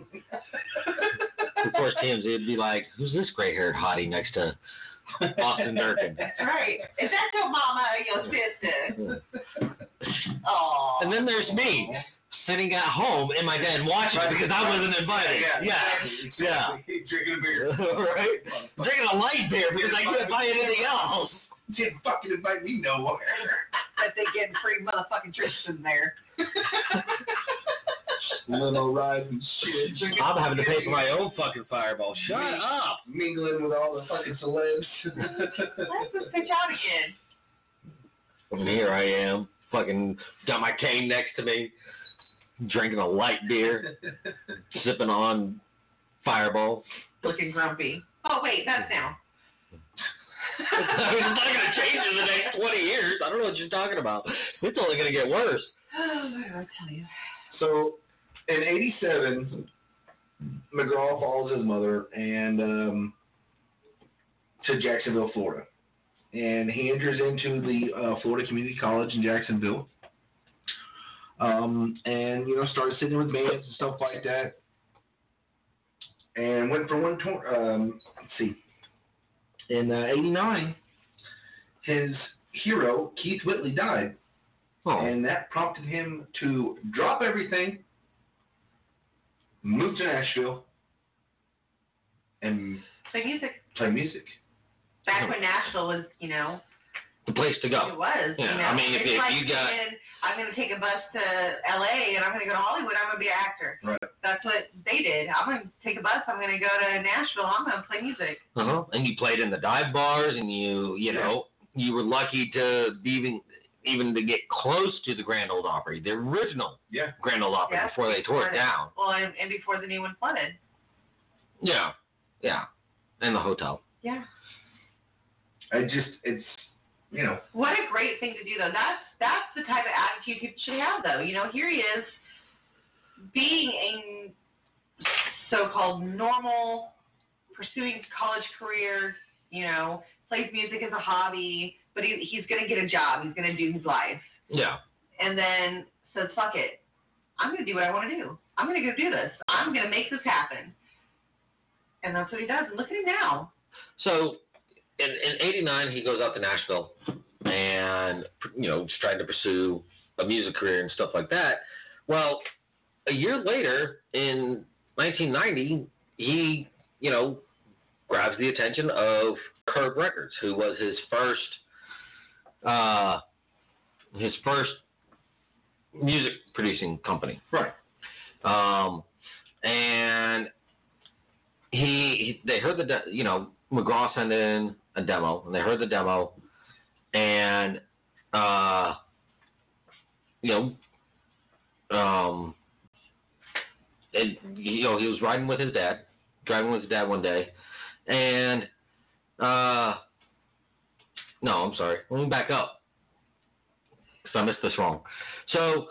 Of course TMZ would be like, who's this gray-haired hottie next to Austin Durkin? That's right. Is that your mama or your sister? Aww. And then there's me sitting at home in my den watching because I wasn't invited. Yeah. Drinking a beer. Right? Drinking a light beer because I couldn't buy anything else. Didn't fucking invite me nowhere. But they getting free motherfucking trips in there. Little rides and shit. I'm having to pay for my own fucking Fireball. Shut up. Mingling with all the fucking celebs. Let's just pitch out again. And here I am, fucking got my cane next to me, drinking a light beer, sipping on Fireball. Looking grumpy. Oh wait, that's now. I mean, it's not going to change in the next 20 years. I don't know what you're talking about. It's only going to get worse. I'll tell you. So, in '87, McGraw follows his mother and to Jacksonville, Florida, and he enters into the Florida Community College in Jacksonville, and started sitting with bands and stuff like that, and went for one tour. Let's see. In '89, his hero, Keith Whitley, died. Oh. And that prompted him to drop everything, move to Nashville, and Play music. play music. Back when Nashville was, The place to go. it was. Yeah, I mean, if it's like you got... saying, I'm going to take a bus to L.A. and I'm going to go to Hollywood, I'm going to be an actor. Right. That's what they did. I'm going to take a bus, I'm going to go to Nashville, I'm going to play music. And you played in the dive bars, and you were lucky to even to get close to the Grand Ole Opry, the original Grand Ole Opry, before they tore it down. Well, and before the new one flooded. Yeah. And the hotel. Yeah. It's What a great thing to do, though. That's the type of attitude people should have, though. Here he is, being a so-called normal, pursuing college career, plays music as a hobby, but he's going to get a job. He's going to do his life. Yeah. And then says, fuck it. I'm going to do what I want to do. I'm going to go do this. I'm going to make this happen. And that's what he does. And look at him now. So in 89, he goes out to Nashville and, just trying to pursue a music career and stuff like that. Well, a year later, in 1990, he, grabs the attention of Curb Records, who was his first music producing company. Right. And they heard McGraw sent in a demo, and they heard the demo, and he was driving with his dad one day, and no, I'm sorry, let me back up because I missed this wrong. So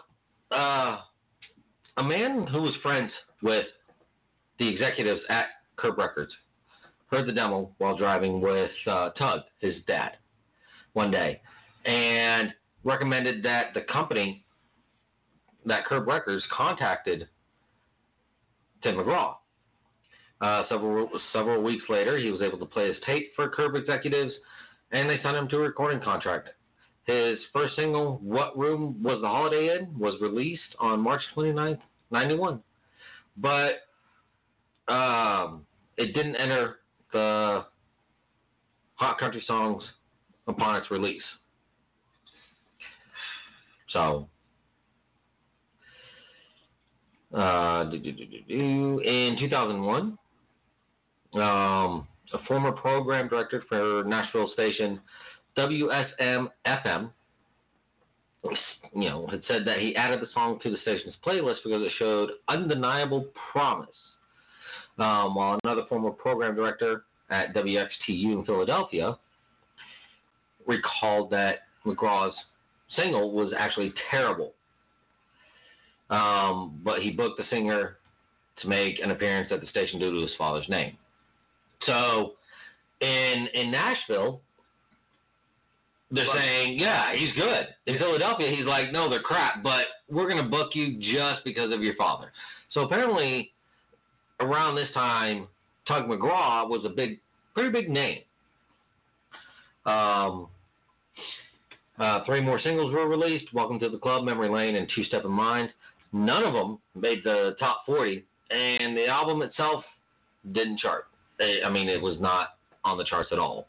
a man who was friends with the executives at Curb Records heard the demo while driving with Tug, his dad, one day, and recommended that the company, that Curb Records, contacted Tim McGraw. Several weeks later, he was able to play his tape for Curb executives, and they signed him to a recording contract. His first single, What Room Was the Holiday In?, was released on March 29th, 91. But it didn't enter the Hot Country Songs upon its release. So, in 2001, a former program director for Nashville station WSM-FM, had said that he added the song to the station's playlist because it showed undeniable promise. While another former program director at WXTU in Philadelphia recalled that McGraw's single was actually terrible. But he booked the singer to make an appearance at the station due to his father's name. So in Nashville, they're saying, yeah, he's good. In Philadelphia, he's like, no, they're crap, but we're going to book you just because of your father. So apparently, around this time, Tug McGraw was a pretty big name. 3 more singles were released, Welcome to the Club, Memory Lane, and Two Step in Mind. None of them made the top 40, and the album itself didn't chart. It was not on the charts at all.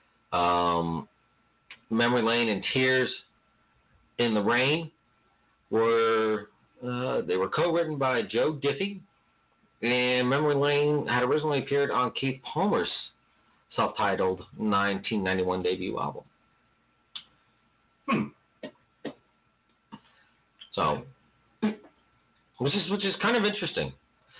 Memory Lane and Tears in the Rain were co-written by Joe Diffie, and Memory Lane had originally appeared on Keith Palmer's self-titled 1991 debut album. So, which is kind of interesting.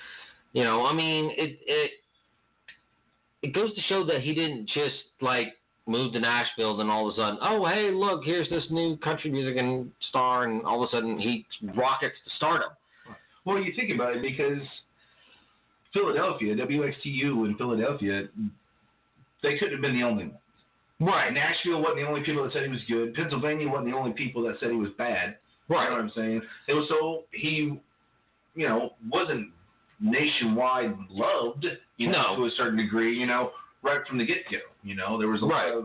It goes to show that he didn't just move to Nashville, then all of a sudden, oh, hey, look, here's this new country music and star, and all of a sudden he rockets to stardom. Well, you think about it, because Philadelphia, WXTU in Philadelphia, they couldn't have been the only one. Right. Nashville wasn't the only people that said he was good. Pennsylvania wasn't the only people that said he was bad. Right. You know what I'm saying? It was so he, wasn't nationwide loved, to a certain degree, right from the get-go. There was a lot of,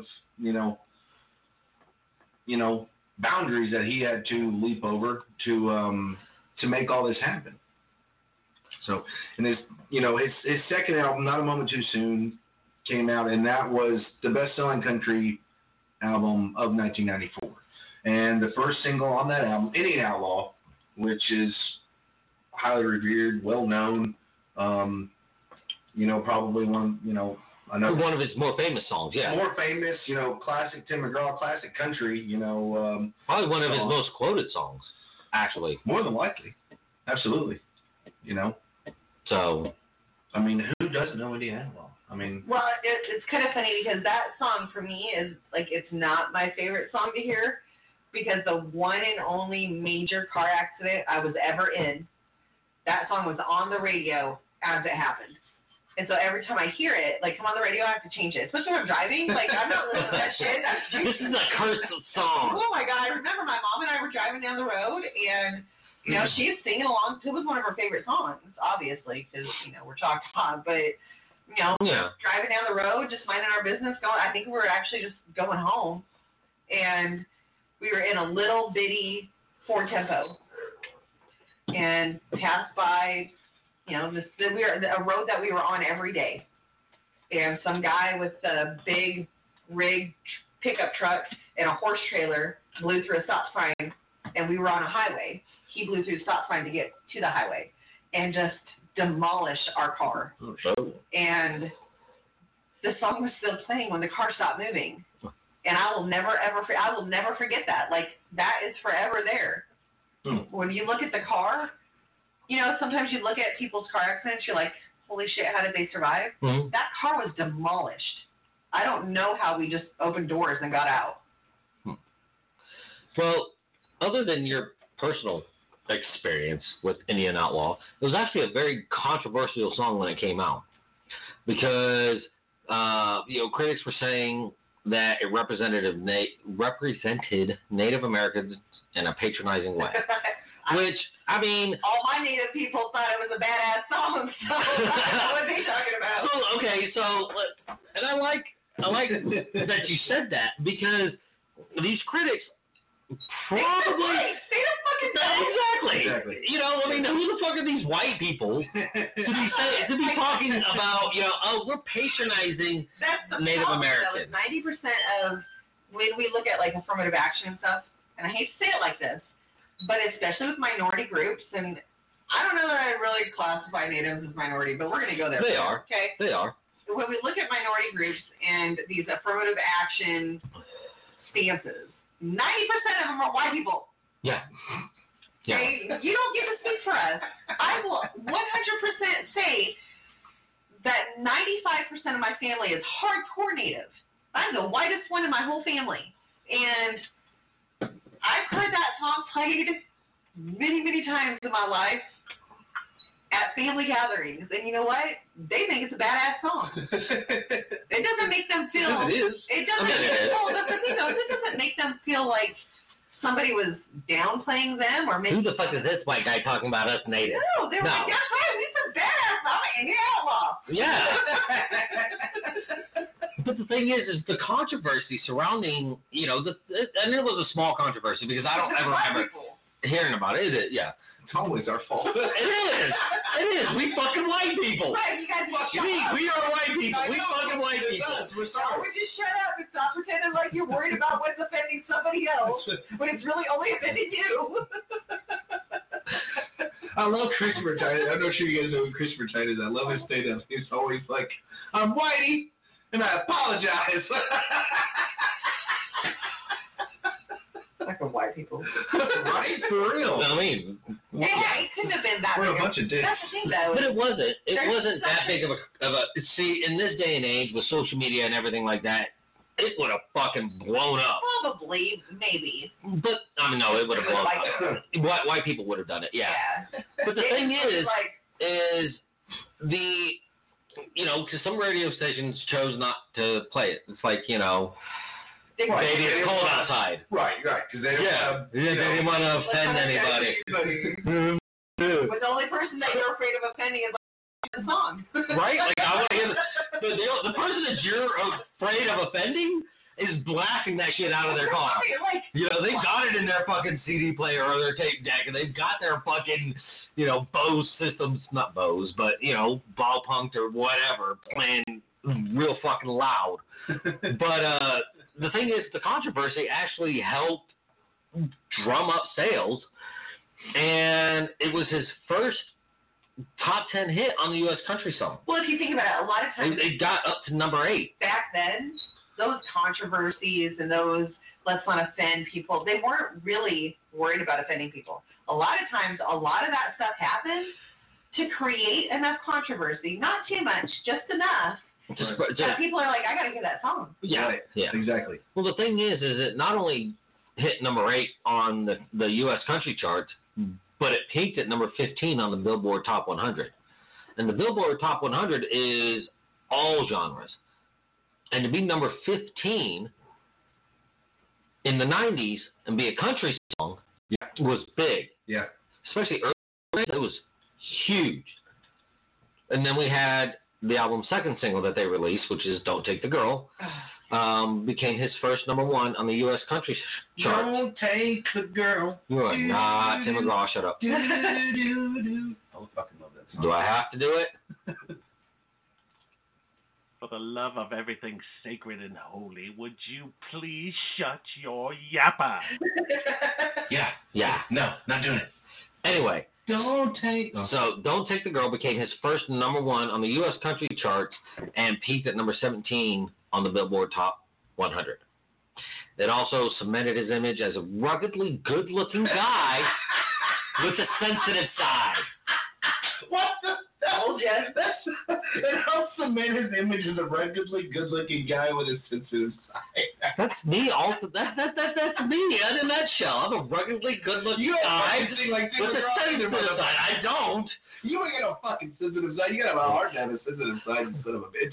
boundaries that he had to leap over to make all this happen. So, and his second album, Not a Moment Too Soon, came out, and that was the best-selling country album of 1994. And the first single on that album, Indian Outlaw, which is highly revered, well-known, probably one of his more famous songs, yeah. More famous, classic Tim McGraw, classic country, probably one of his most quoted songs, actually. More than likely. Absolutely. So, who doesn't know Indian Outlaw? Well, it's kind of funny because that song for me is, it's not my favorite song to hear, because the one and only major car accident I was ever in that song was on the radio as it happened. And so every time I hear it, like, come on the radio, I have to change it. Especially when I'm driving. Like, I'm not listening to that shit. This is a cursed song. Oh, my God. I remember my mom and I were driving down the road, and, you know, she's singing along. It was one of her favorite songs, obviously, because, you know, we're talking about. But, you know, driving down the road, just minding our business, going. I think we were actually just going home. And we were in a little bitty Ford Tempo. And passed by, you know, a road that we were on every day. And some guy with a big rig pickup truck and a horse trailer blew through a stop sign, and we were on a highway. He blew through the stop sign to get to the highway and just demolished our car. Oh. And the song was still playing when the car stopped moving. And I will never forget that. Like, that is forever there. When you look at the car, you know, sometimes you look at people's car accidents, you're like, holy shit, how did they survive? Mm-hmm. That car was demolished. I don't know how we just opened doors and got out. Well, other than your personal experience with Indian Outlaw, it was actually a very controversial song when it came out. Because, you know, critics were saying that it represented Native Americans in a patronizing way. Which, I mean... All my Native people thought it was a badass song, so I don't know what they're talking about. So, okay, so, and I like that you said that, because these critics probably... They don't fucking know. Exactly. You know, I mean, who the fuck are these white people to be talking about, you know, oh, we're patronizing Native Americans. 90% of, when we look at, like, affirmative action and stuff, and I hate to say it like this, but especially with minority groups, and I don't know that I really classify Natives as minority, but we're going to go there. They are. Okay? They are. When we look at minority groups and these affirmative action stances, 90% of them are white people. Yeah. Okay? You don't get to speak for us. I will 100% say that 95% of my family is hardcore Native. I'm the whitest one in my whole family. And I've heard that song played many, many times in my life at family gatherings. And you know what? They think it's a badass song. It doesn't make them feel... It is. It doesn't, well, that's the thing, though. It doesn't make them feel like somebody was downplaying them or making... Who the fuck is this white guy talking about us Natives? No, they were like, that's right, we some badass song and you're outlaw. Yeah. But the thing is the controversy surrounding, you know, and it was a small controversy because I don't ever remember hearing about it. Yeah. It's always our fault. It is. It is. We fucking white people. Right, you guys We are white people. We fucking white people. We're sorry. Would you shut up and stop pretending like you're worried about what's offending somebody else when it's really only offending you? I love Christopher Titus. I'm not sure you guys know who Christopher Titus is. I love his stand-ups. He's always like, I'm whitey, and I apologize. Like a white people. Right? For real. I mean, Yeah, it couldn't have been that We're big. a bunch of dicks. That's the thing, though. but it wasn't. It There's wasn't that big of a. See, in this day and age with social media and everything like that, it would have fucking blown up. Probably, maybe. But I mean, no, it would have blown White up. White people would have done it. Yeah. But the It thing was is the, you know, because some radio stations chose not to play it. It's like, you know, Right. baby, it's cold outside. Right, because they don't have, They didn't want to offend anybody. But the only person that you're afraid of offending is the song. Right? Like, I want to hear the person that you're afraid of offending is blasting that shit out of their car. Like, You know, they got it in their fucking CD player or their tape deck, and they've got their fucking, you know, Bose systems, not Bose, but, you know, Ball Punked or whatever, playing real fucking loud. But the thing is, the controversy actually helped drum up sales, and it was his first top 10 hit on the U.S. country song. well, if you think about it, a lot of times It got up to number 8. back then, those controversies and those let's not offend people, they weren't really worried about offending people. A lot of times, a lot of that stuff happened to create enough controversy, not too much, just enough, that people are like, I got to hear that song. Yeah, Right. yeah. Exactly. Well, the thing is it not only hit number 8 on the U.S. country charts, but it peaked at number 15 on the Billboard Top 100. And the Billboard Top 100 is all genres. And to be number 15 in the 90s and be a country song was big. Yeah. Especially early, it was huge. And then we had the album's second single that they released, which is Don't Take the Girl, became his first number one on the U.S. country chart. Don't take the girl. You are not Tim McGraw, shut up. I fucking love that song. Do I have to do it? For the love of everything sacred and holy, would you please shut your yapper? Yeah. No, not doing it. Anyway. Don't take... So, Don't Take the Girl became his first number one on the U.S. country charts and peaked at number 17 on the Billboard Top 100. It also cemented his image as a ruggedly good-looking guy with a sensitive side. What the hell? Yes. It helps cement his image as a ruggedly good-looking guy with a sensitive side. That's me. Also, that's me in a nutshell. I'm a ruggedly good-looking guy with a sensitive side. I don't. You ain't got a fucking sensitive side. You gotta have a heart to have a sensitive side instead of a bitch.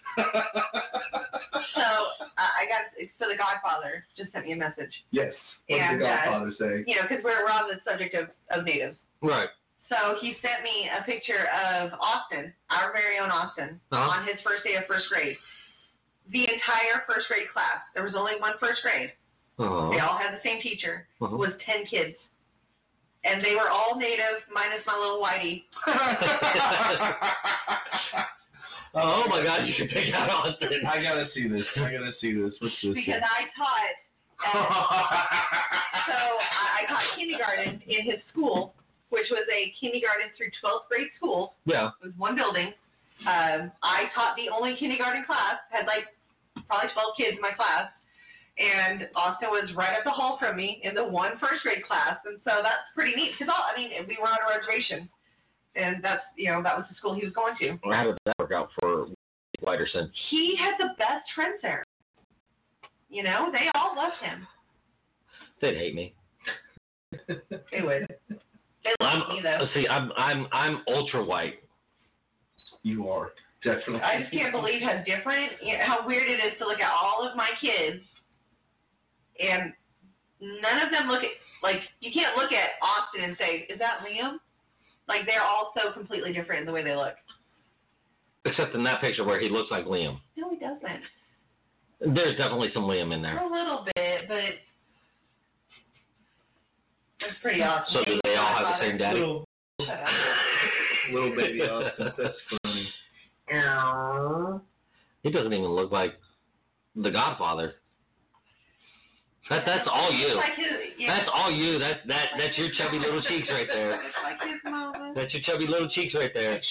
So the Godfather just sent me a message. Yes. What did the Godfather say? You know, because we're on the subject of natives. Right. So he sent me a picture of Austin, our very own Austin, on his first day of first grade. The entire first grade class, there was only one first grade. They all had the same teacher. Was 10 kids. And they were all native, minus my little whitey. Oh my God, you should pick out Austin. I gotta see this. What's this? Because I taught, I taught kindergarten in his school, which was a kindergarten through 12th grade school. Yeah. It was one building. I taught the only kindergarten class, had like probably 12 kids in my class. And Austin was right up the hall from me in the one first grade class. And so that's pretty neat. Because, we were on a reservation. And that's, that was the school he was going to. Well, how did that work out for Whiterson? He had the best friends there. They all loved him. They'd hate me. They would. They loved me, though. See, I'm ultra white. You are. Definitely. I just can't believe how different, how weird it is to look at all of my kids, and none of them look at, you can't look at Austin and say, is that Liam? They're all so completely different in the way they look. Except in that picture where he looks like Liam. No, he doesn't. There's definitely some Liam in there. A little bit, but it's pretty awesome. So do they all have the same daddy? Little baby Austin. That's funny. He doesn't even look like the Godfather. That's all you. That's all you. That's your chubby little cheeks right there. Like his mama. That's your chubby little cheeks right there.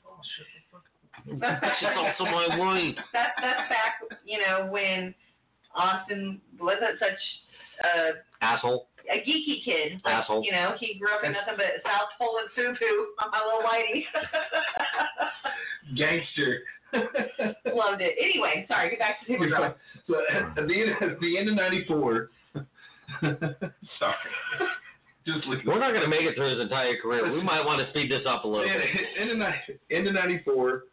She's also my wife. That's back, when Austin wasn't such asshole. A geeky kid. Asshole. He grew up in nothing but South Pole and Fubu on my little whitey. Gangster. Loved it. Anyway, sorry, get back to Paper Girl. So at the end of 94, sorry. We're not going to make it through his entire career. We might want to speed this up a little bit. End of 94,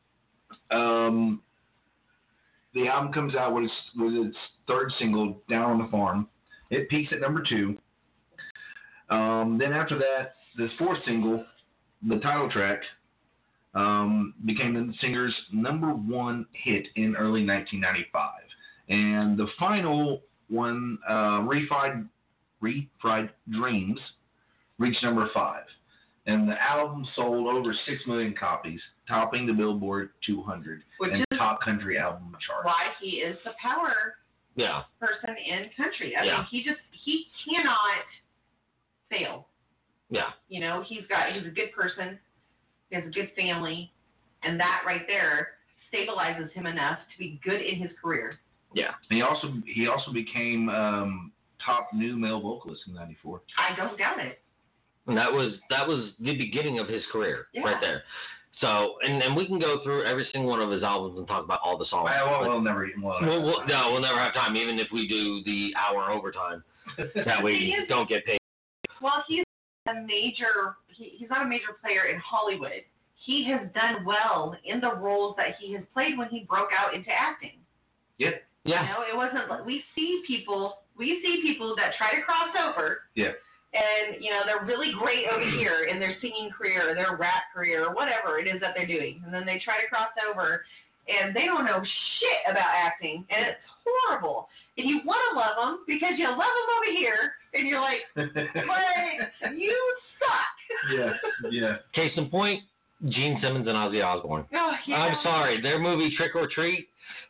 the album comes out with its third single, Down on the Farm. It peaks at number 2. Then after that, this fourth single, the title track, became the singer's number 1 hit in early 1995. And the final one, Refried Dreams, reached number 5. And the album sold over 6 million copies, topping the Billboard 200 and top country album chart. Why he is the power person in country. I mean, he cannot fail. Yeah. He's a good person. He has a good family, and that right there stabilizes him enough to be good in his career. Yeah. And he also became top new male vocalist in '94. I don't doubt it. And that was the beginning of his career right there. So, and we can go through every single one of his albums and talk about all the songs. We'll never have time, even if we do the hour overtime. That way you don't get paid. Well, he's a major. He's not a major player in Hollywood. He has done well in the roles that he has played when he broke out into acting. Yeah. Yeah. You know, it wasn't. We see people that try to cross over. Yeah. And, you know, they're really great over here in their singing career or their rap career or whatever it is that they're doing. And then they try to cross over, and they don't know shit about acting, and it's horrible. And you want to love them because you love them over here, and you're like, but you suck. Yeah. Case in point, Gene Simmons and Ozzy Osbourne. Oh, yeah. I'm sorry, their movie Trick or Treat.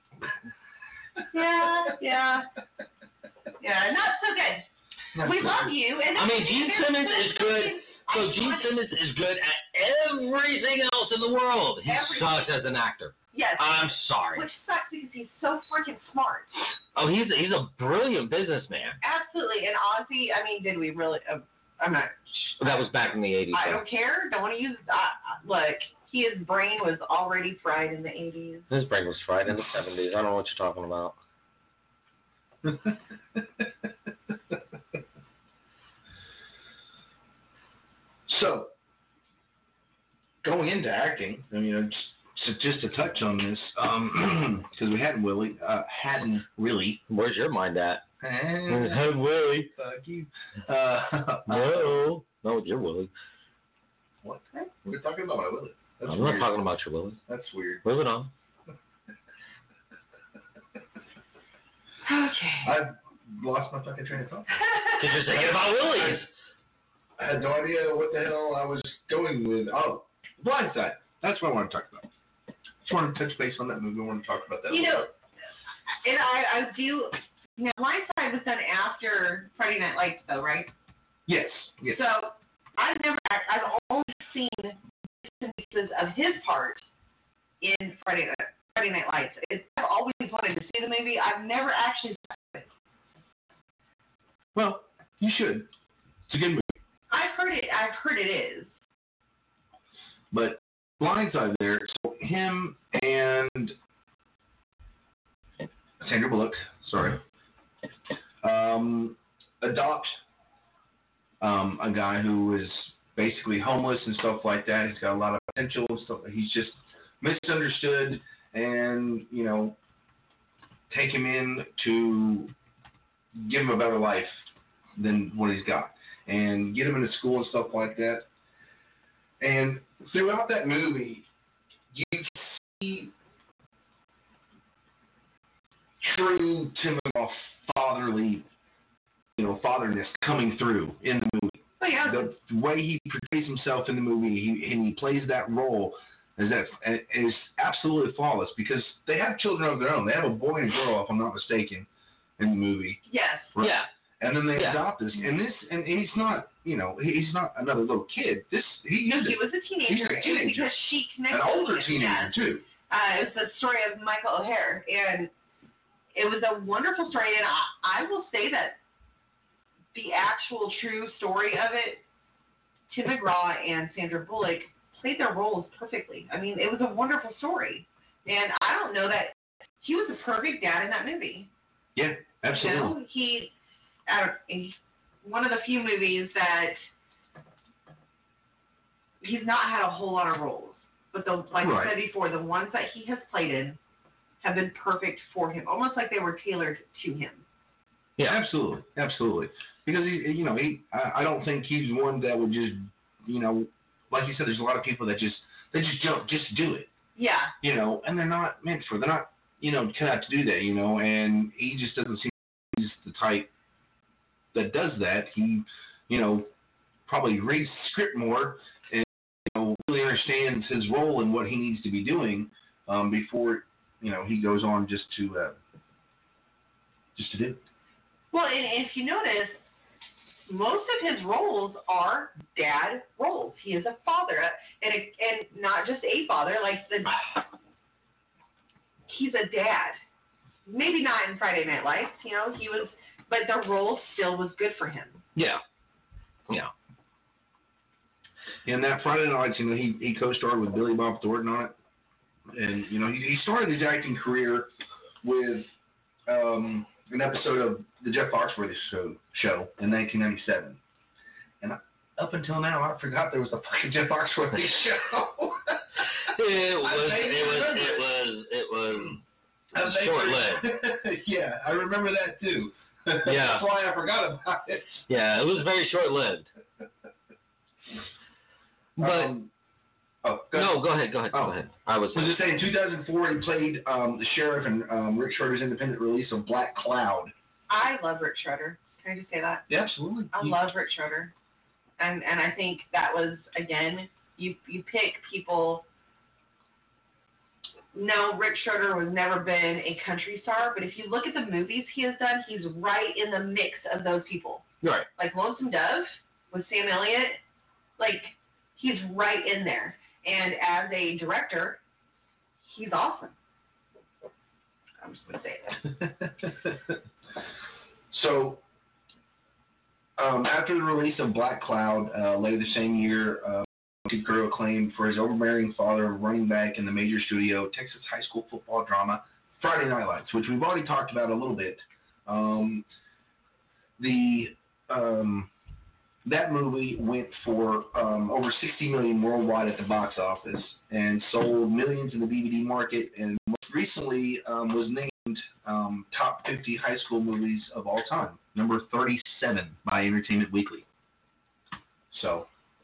Yeah, not so good. We love you. And I mean, Gene Simmons is good. So Gene Simmons is good at everything else in the world. He sucks as an actor. Yes. I'm sorry. Which sucks because he's so freaking smart. Oh, he's a brilliant businessman. Absolutely. And Ozzy, I mean, did we really? I'm not. That was back in the 80s. I don't care. Don't want to use. Look, his brain was already fried in the 80s. His brain was fried in the 70s. I don't know what you're talking about. So, going into acting, I mean, just to touch on this, because we hadn't really. Where's your mind at? Willie. Fuck you. No, you're Willie. What? We're talking about my Willie. That's I'm weird. not talking about your Willie. That's weird. Moving on. Okay. I've lost my fucking train of thought. Because you're thinking about Willies. I had no idea what the hell I was going with. Oh, Blindside. That's what I want to talk about. Just want to touch base on that movie. I want to talk about that. You know, and I do. Now, Blindside was done after Friday Night Lights, though, right? Yes. So I've only seen bits and pieces of his part in Friday Night Lights. I've always wanted to see the movie. I've never actually seen it. Well, you should. It's a good movie. I've heard it is. But Blindside there, so him and Sandra Bullock, adopt a guy who is basically homeless and stuff like that. He's got a lot of potential and stuff. He's just misunderstood, and, you know, take him in to give him a better life than what he's got, and get him into school and stuff like that. And throughout that movie, you see true Tim McGraw fatherness coming through in the movie. Oh, yeah. The way he portrays himself in the movie, he plays that role is absolutely flawless, because they have children of their own. They have a boy and a girl, if I'm not mistaken, in the movie. Yes. Right? Yeah. And then they adopt this, and he's not, he's not another little kid. He was a teenager. He's a teenager. Because she connected an older with him, teenager too. It was the story of Michael O'Hare, and it was a wonderful story. And I will say that the actual true story of it, Tim McGraw and Sandra Bullock played their roles perfectly. I mean, it was a wonderful story, and I don't know that he was a perfect dad in that movie. Yeah, absolutely. You know, he's one of the few movies that he's not had a whole lot of roles, but like I said before, the ones that he has played in have been perfect for him, almost like they were tailored to him. Yeah, absolutely. Because I don't think he's one that would just, like you said, there's a lot of people that just do it. Yeah. And they're not meant for. They're not, cut out to do that. And he just doesn't seem he's the type that does that. He, probably reads the script more and really understands his role and what he needs to be doing before he goes on just to do it. Well, and if you notice, most of his roles are dad roles. He is a father, and not just a father. He's a dad. Maybe not in Friday Night Lights, he was, but the role still was good for him. Yeah. In that Friday Night Lights, he co-starred with Billy Bob Thornton on it, and he started his acting career with an episode of the Jeff Foxworthy show in 1997, and up until now, I forgot there was a fucking Jeff Foxworthy show. It was short-lived. Yeah, I remember that too. Yeah. That's why I forgot about it. Yeah, it was very short-lived. But go ahead. I was just saying, in 2004, he played the sheriff in Rick Schroeder's independent release of Black Cloud. I love Rick Schroeder. Can I just say that? Yeah, absolutely. I love Rick Schroeder. And I think that was, again, you pick people. No, Rick Schroeder has never been a country star, but if you look at the movies he has done, he's right in the mix of those people. Right. Like Lonesome Dove with Sam Elliott, like he's right in there. And as a director, he's awesome. I'm just going to say that. So, after the release of Black Cloud, later the same year, Steve Carell acclaimed for his overbearing father, running back in the major studio Texas high school football drama Friday Night Lights, which we've already talked about a little bit. That movie went for over $60 million worldwide at the box office and sold millions in the DVD market, and most recently was named top 50 high school movies of all time, number 37 by Entertainment Weekly. So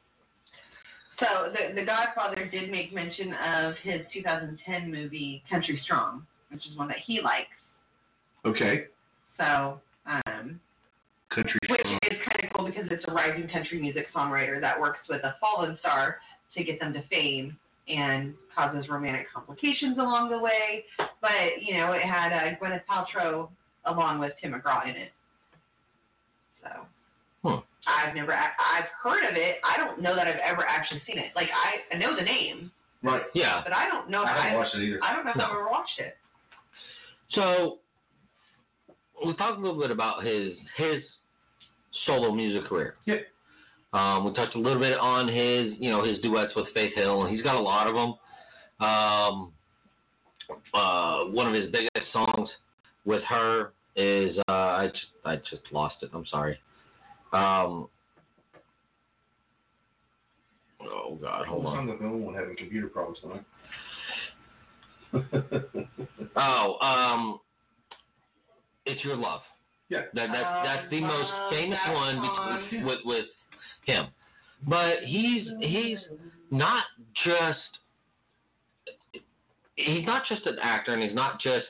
the Godfather did make mention of his 2010 movie Country Strong, which is one that he likes. Okay. So, Country which Strong. is kind of cool because it's a rising country music songwriter that works with a fallen star to get them to fame and causes romantic complications along the way. But, you know, it had Gwyneth Paltrow along with Tim McGraw in it. So. I've heard of it. I don't know that I've ever actually seen it. Like, I know the name. Right. Yeah. But I don't know if I haven't watched it either. I don't know if I've ever watched it. So, we talked a little bit about his solo music career. Yep. We touched a little bit on his duets with Faith Hill, and he's got a lot of them. One of his biggest songs with her is I just lost it. I'm sorry. Oh God, hold on. The film one having computer problems tonight. It's Your Love. Yeah. That's the most famous one with him. But he's not just an actor, and he's not just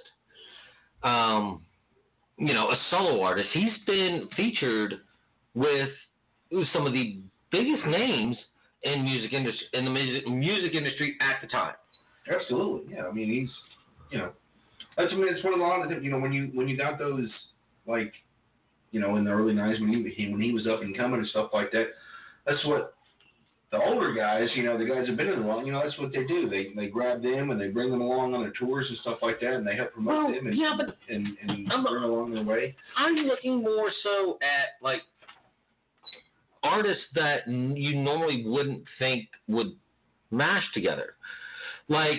a solo artist. He's been featured with some of the biggest names in the music industry at the time. Absolutely, yeah. I mean, he's, it's one of the lot of, when you got those, like, in the early 90s when he was up and coming and stuff like that. That's what the older guys, the guys who've been in it long, that's what they do. They grab them and they bring them along on their tours and stuff like that, and they help promote them and bring along their way. I'm looking more so at, like, artists that you normally wouldn't think would mash together. Like,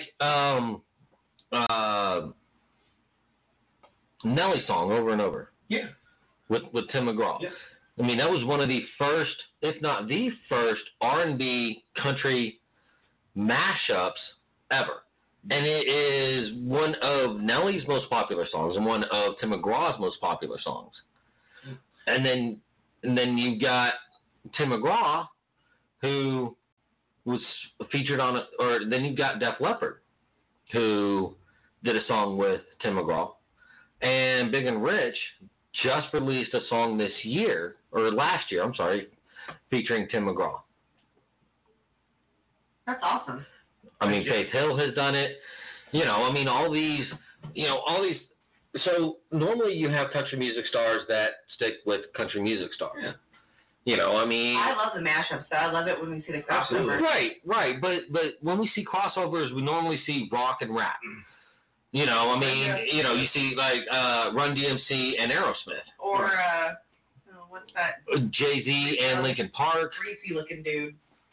Nelly song, Over and Over. Yeah. With Tim McGraw. Yeah. I mean, that was one of the first, if not the first, R&B country mashups ever. And it is one of Nelly's most popular songs and one of Tim McGraw's most popular songs. And then you got Tim McGraw, who was featured on it, or then you've got Def Leppard, who did a song with Tim McGraw. And Big and Rich just released a song this year, or last year, I'm sorry, featuring Tim McGraw. That's awesome. I mean, Faith Hill has done it. All these. So normally you have country music stars that stick with country music stars. Yeah. I love the mashups, though. I love it when we see the crossover. Right. But when we see crossovers, we normally see rock and rap. You see like Run DMC and Aerosmith. Or what's that? Jay-Z and Linkin Park. Greasy looking dude.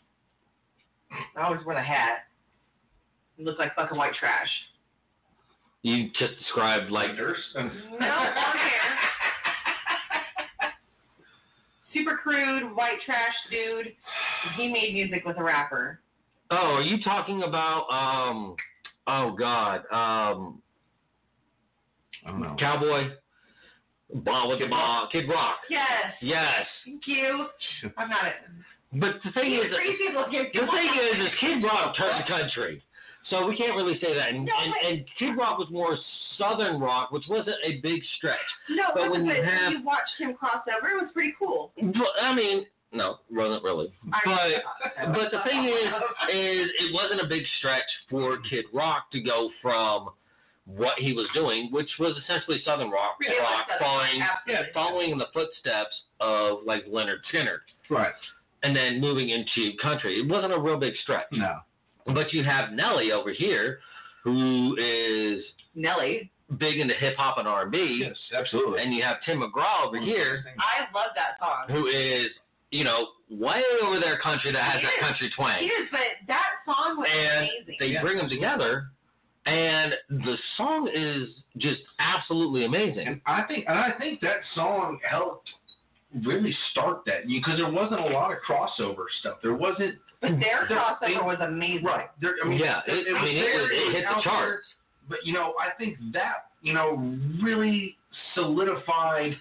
I always wear the hat. He looks like fucking white trash. You just described like No, long hair. super crude, white trash dude. He made music with a rapper. Oh, are you talking about oh God, I don't know. Cowboy? Ball with the ball, Kid Rock. Yes. Yes. Thank you. I'm not it. But the thing is, crazy looking. the thing is Kid Rock turned the country, so we can't really say that. And, and Kid Rock was more Southern rock, which wasn't a big stretch. No, but when when you watched him cross over, it was pretty cool. I mean, no, wasn't really. But the thing is it wasn't a big stretch for Kid Rock to go from what he was doing, which was essentially Southern rock, following in the footsteps of like Leonard Skinner. Right. And then moving into country. It wasn't a real big stretch. No. But you have Nelly over here, who is big into hip hop and R&B. Yes, absolutely. And you have Tim McGraw over here. I love that song. Who is, way over there country that has that country twang. He is, but that song was amazing. They bring them together, and the song is just absolutely amazing. And I think that song helped really start that, because there wasn't a lot of crossover stuff. There wasn't. But their crossover was amazing. Right. It hit the charts. But I think that really solidified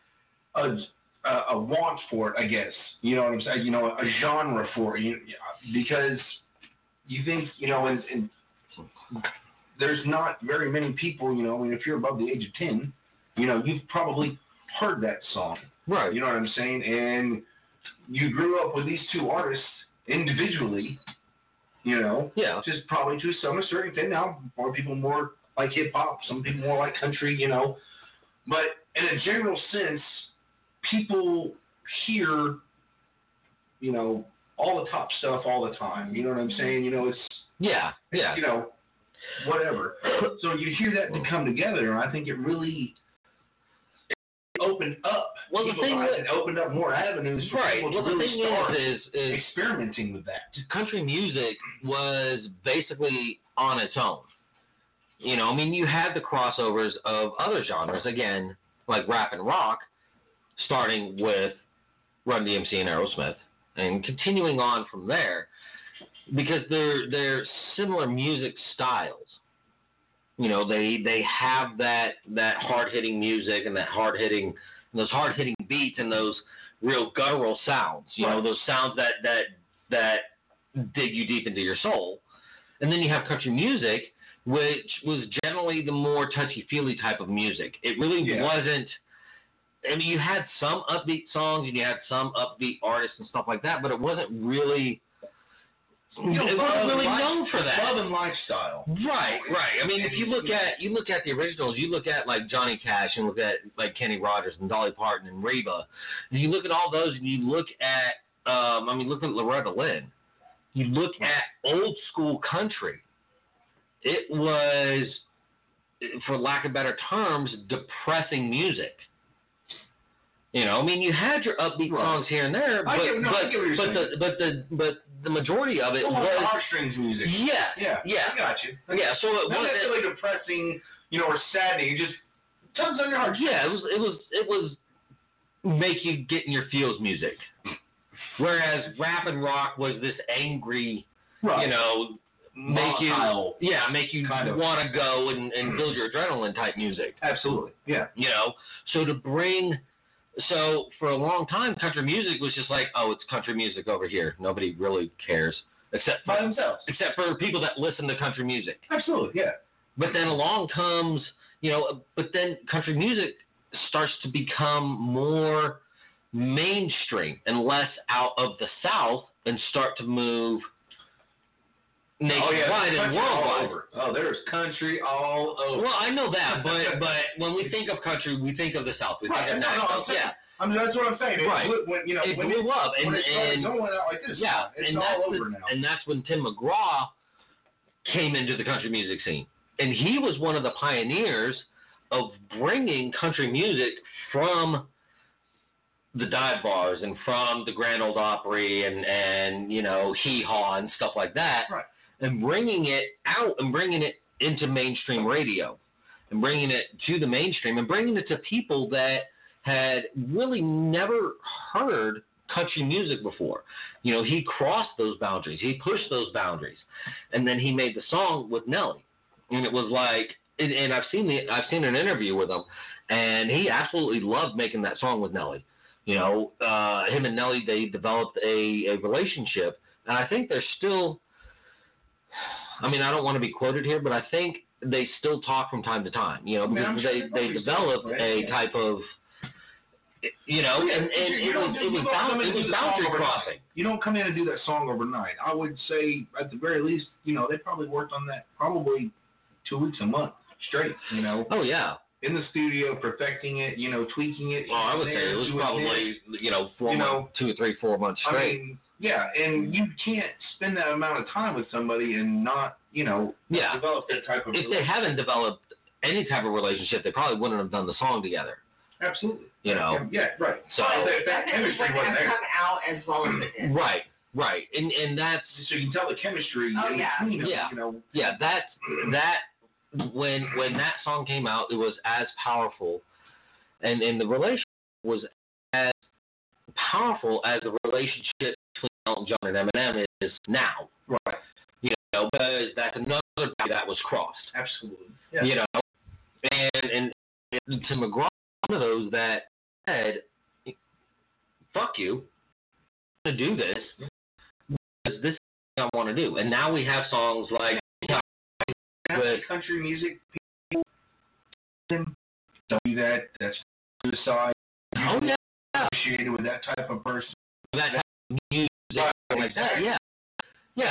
a want for it, I guess. You know what I'm saying? A genre for it. Because you think, and there's not very many people, if you're above the age of 10, you've probably heard that song. Right. You know what I'm saying? And you grew up with these two artists individually, just probably to some certain extent. Now, more people more like hip hop, some people more like country, But in a general sense, people hear, all the top stuff all the time. You know what I'm saying? It's whatever. So you hear that to come together, and I think it really opened up. Well, the thing is, it opened up more avenues for people to really start is experimenting with that. Country music was basically on its own. You had the crossovers of other genres, again, like rap and rock, starting with Run DMC and Aerosmith, and continuing on from there, because they're similar music styles. They have that hard-hitting music and those hard-hitting beats and those real guttural sounds. Those sounds that dig you deep into your soul. And then you have country music, which was generally the more touchy-feely type of music. It really wasn't. I mean, you had some upbeat songs and you had some upbeat artists and stuff like that, but it wasn't really. It wasn't really known for that. Love and lifestyle. Right. I mean, if you look at the originals, you look at like Johnny Cash and look at like Kenny Rogers and Dolly Parton and Reba. And you look at all those and you look at look at Loretta Lynn. You look at old school country. It was, for lack of better terms, depressing music. You had your upbeat songs here and there, but the majority of it was heartstrings music. Yeah. I got you. Yeah, so it not wasn't necessarily depressing, or saddening. It just tugs on your heart. Yeah, it was make you get in your feels music. Whereas rap and rock was this angry, make you kind of want to go and build your adrenaline type music. Absolutely. Yeah. So for a long time, country music was just like, oh, it's country music over here. Nobody really cares except by themselves. Except for people that listen to country music. Absolutely, yeah. But then along comes, but then country music starts to become more mainstream and less out of the South and start to move nationwide and worldwide. Oh, there's country all over. Well, I know that, but when we think of country, we think of the South. We think of Nashville. That's what I'm saying. Right. It blew up, when it started going out like this. Yeah, it's all over now. And that's when Tim McGraw came into the country music scene, and he was one of the pioneers of bringing country music from the dive bars and from the Grand Ole Opry and Hee Haw and stuff like that. Right. And bringing it out and bringing it into mainstream radio and bringing it to the mainstream and bringing it to people that had really never heard country music before. You know, he crossed those boundaries. He pushed those boundaries. And then he made the song with Nelly. And it was like, and I've seen an interview with him, and he absolutely loved making that song with Nelly. You know, him and Nelly, they developed a relationship, and I think they're still, I mean, I don't want to be quoted here, but I think they still talk from time to time, you know, because they developed a type of, you know, and it was boundary crossing. You don't come in and do that song overnight. I would say, at the very least, you know, they probably worked on that probably 2 weeks, a month straight, you know. Oh, yeah. In the studio, perfecting it, you know, tweaking it. Well, I would say it was probably, you know, 2 or 3, 4 months straight. I mean, yeah, and you can't spend that amount of time with somebody and not, you know, develop that type of relationship. If they haven't developed any type of relationship, they probably wouldn't have done the song together. Absolutely. You know. Yeah, right. So that chemistry wouldn't have come out as well as it did. Right. And that's so you can tell the chemistry in between them, you know. Yeah, that when that song came out, it was as powerful, and the relationship was as powerful as the relationship between Elton John and Eminem is now. Right. You know, because that's another guy that was crossed. Absolutely. Yeah. You know, and to McGraw, one of those that said, "Fuck you, I'm gonna do this because this is what I want to do." And now we have songs like country music people don't do that. That's suicide. Oh yeah. Associated with that type of person. That type of music like that. Yeah. Yeah.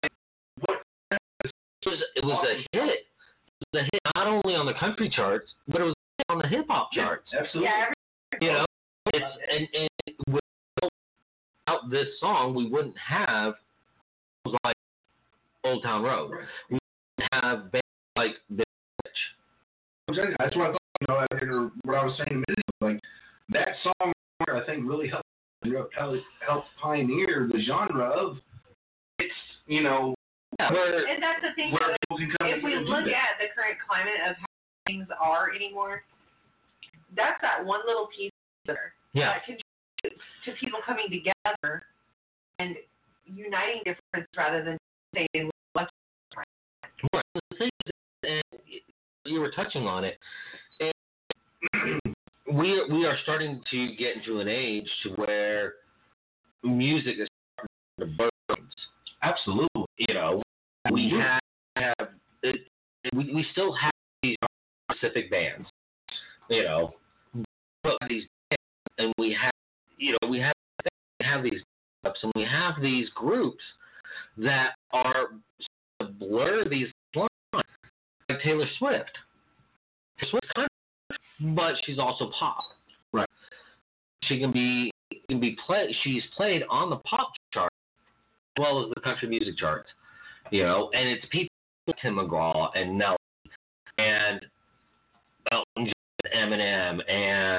It was a hit. It was a hit not only on the country charts, but it was a hit on the hip hop charts. Absolutely. Yeah, you know, and without this song, we wouldn't have like Old Town Road. We wouldn't have bands like Big Rich. That's what I thought. You know, after what I was saying a minute ago, like that song, I think really helped pioneer the genre of it's, you know. Yeah, and that's the thing. If we look at the current climate of how things are anymore, that's that one little piece there that contributes to people coming together and uniting difference rather than saying what's right. The thing is, and you were touching on it, and we are starting to get into an age to where music is starting to burn. Absolutely. You know, we have we still have these specific bands. You know, but these bands, and we have these groups, and we have these groups that are blur these lines, like Taylor Swift. Taylor Swift's country, but she's also pop. Right. She can be played. She's played on the pop chart as well as the country music charts. You know, and it's people like Tim McGraw and Nelly and Elton John, Eminem and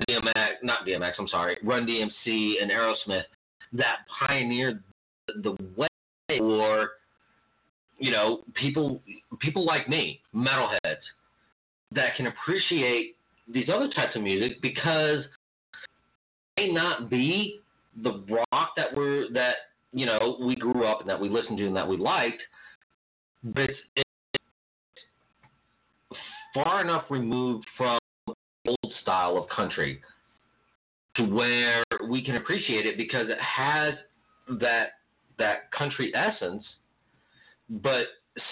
Run DMC and Aerosmith that pioneered the way for, you know, people like me, metalheads, that can appreciate these other types of music because it may not be the rock that you know, we grew up and that we listened to and that we liked, but it's far enough removed from the old style of country to where we can appreciate it because it has that country essence, but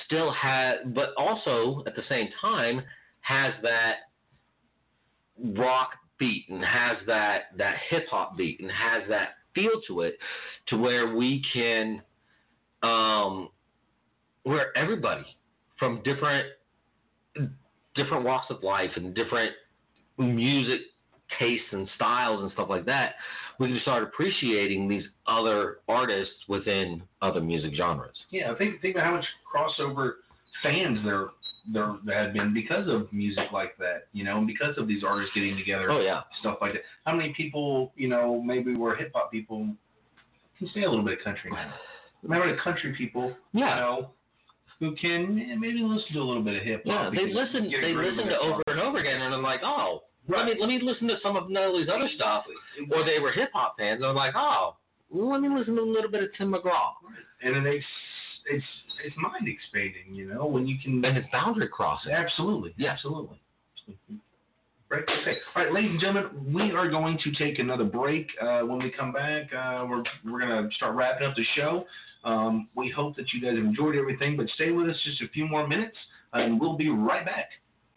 also at the same time has that rock beat and has that hip hop beat and has that feel to it, to where we can, where everybody from different walks of life and different music tastes and styles and stuff like that, we can start appreciating these other artists within other music genres. Yeah, think about how much crossover fans there had been because of music like that, you know, and because of these artists getting together. Oh yeah, stuff like that. How many people, you know, maybe were hip hop people, can stay a little bit of country now. Remember the country people, you know, who can maybe listen to a little bit of hip hop. Yeah, they listen to over and over again, and I'm like, oh, Let me listen to some of Nelly's other stuff. Or they were hip hop fans. They're like, oh, let me listen to a little bit of Tim McGraw. And it's mind expanding, you know, when you can. And it's boundary crossing. Absolutely. Yeah. Absolutely. Right. Okay. All right, ladies and gentlemen, we are going to take another break. When we come back, we're going to start wrapping up the show. We hope that you guys have enjoyed everything, but stay with us just a few more minutes, and we'll be right back.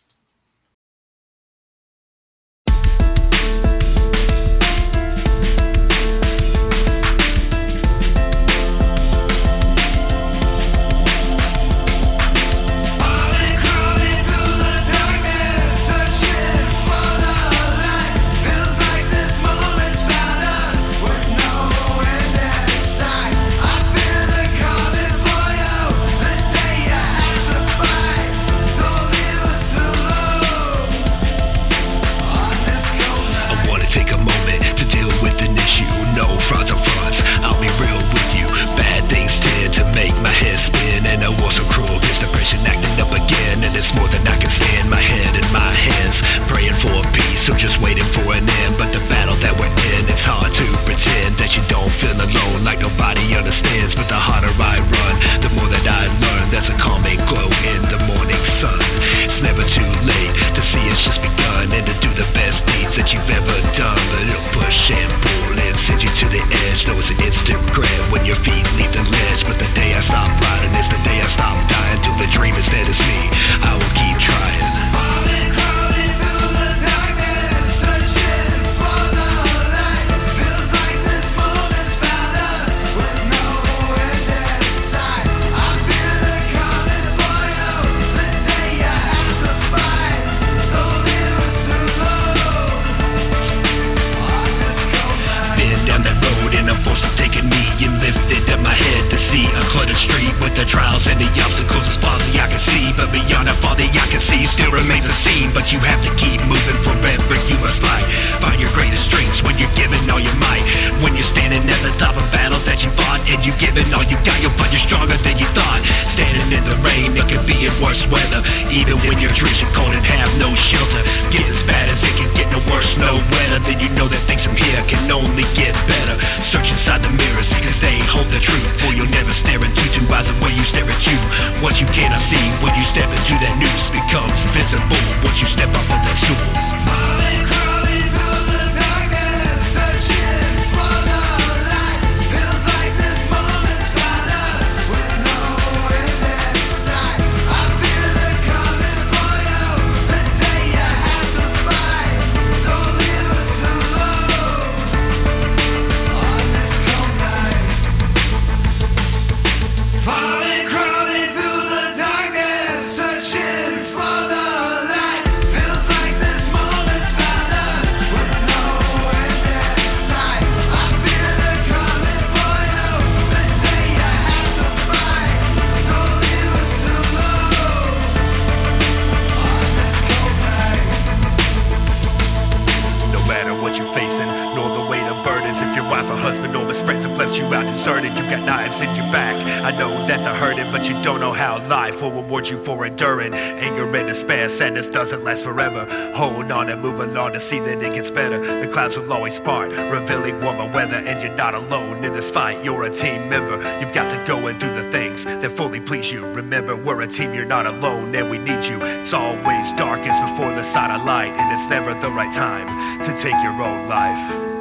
Will always part, revealing warmer weather, and you're not alone in this fight. You're a team member. You've got to go and do the things that fully please you. Remember, we're a team. You're not alone, and we need you. It's always darkest before the sign of light, and it's never the right time to take your own life.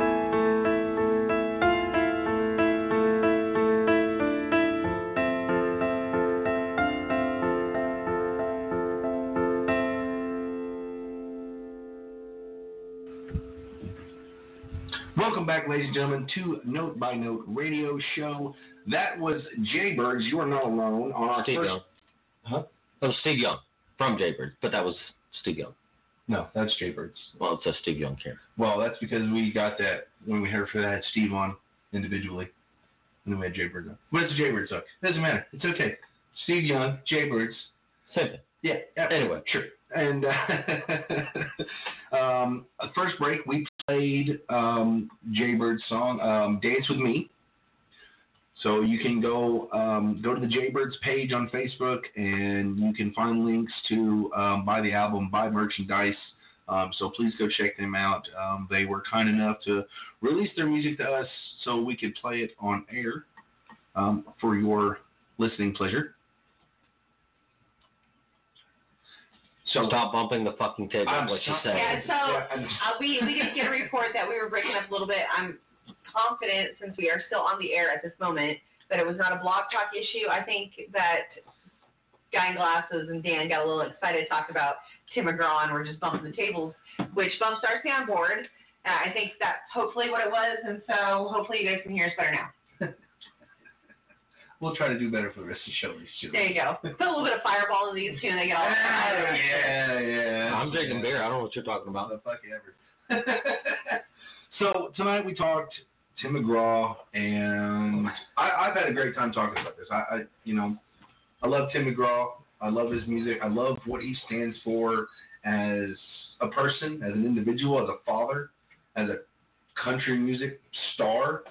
Welcome back, ladies and gentlemen, to Note by Note Radio Show. That was Jaybirds, You Are Not Alone, on our Steve first... Young. Huh? That was Steve Young from Jaybirds, but that was Steve Young. No, that's Jaybirds. Well, it says Steve Young here. Well, that's because we got that when we heard for that Steve on individually, and then we had Jaybirds on. But it's a Jaybirds hook. Doesn't matter. It's okay. Steve Young, Jaybirds. Same thing. Yeah. Anyway. Sure. And first break, we played Jaybirds song, Dance With Me. So you can go to the Jaybirds page on Facebook, and you can find links to buy the album, buy merchandise, So please go check them out. They were kind enough to release their music to us so we could play it on air for your listening pleasure. So stop bumping the fucking table. What you say? Yeah, so we did get a report that we were breaking up a little bit. I'm confident, since we are still on the air at this moment, that it was not a Blog Talk issue. I think that Guy in Glasses and Dan got a little excited to talk about Tim McGraw and we're just bumping the tables, which bumps Darcy on board. I think that's hopefully what it was, and so hopefully you guys can hear us better now. We'll try to do better for the rest of the show. There you go. Put a little bit of Fireball in these two and they get all Yeah. I'm drinking beer. I don't know what you're talking about. The fuck ever. So tonight we talked Tim McGraw, and I've had a great time talking about this. I love Tim McGraw. I love his music. I love what he stands for as a person, as an individual, as a father, as a country music star,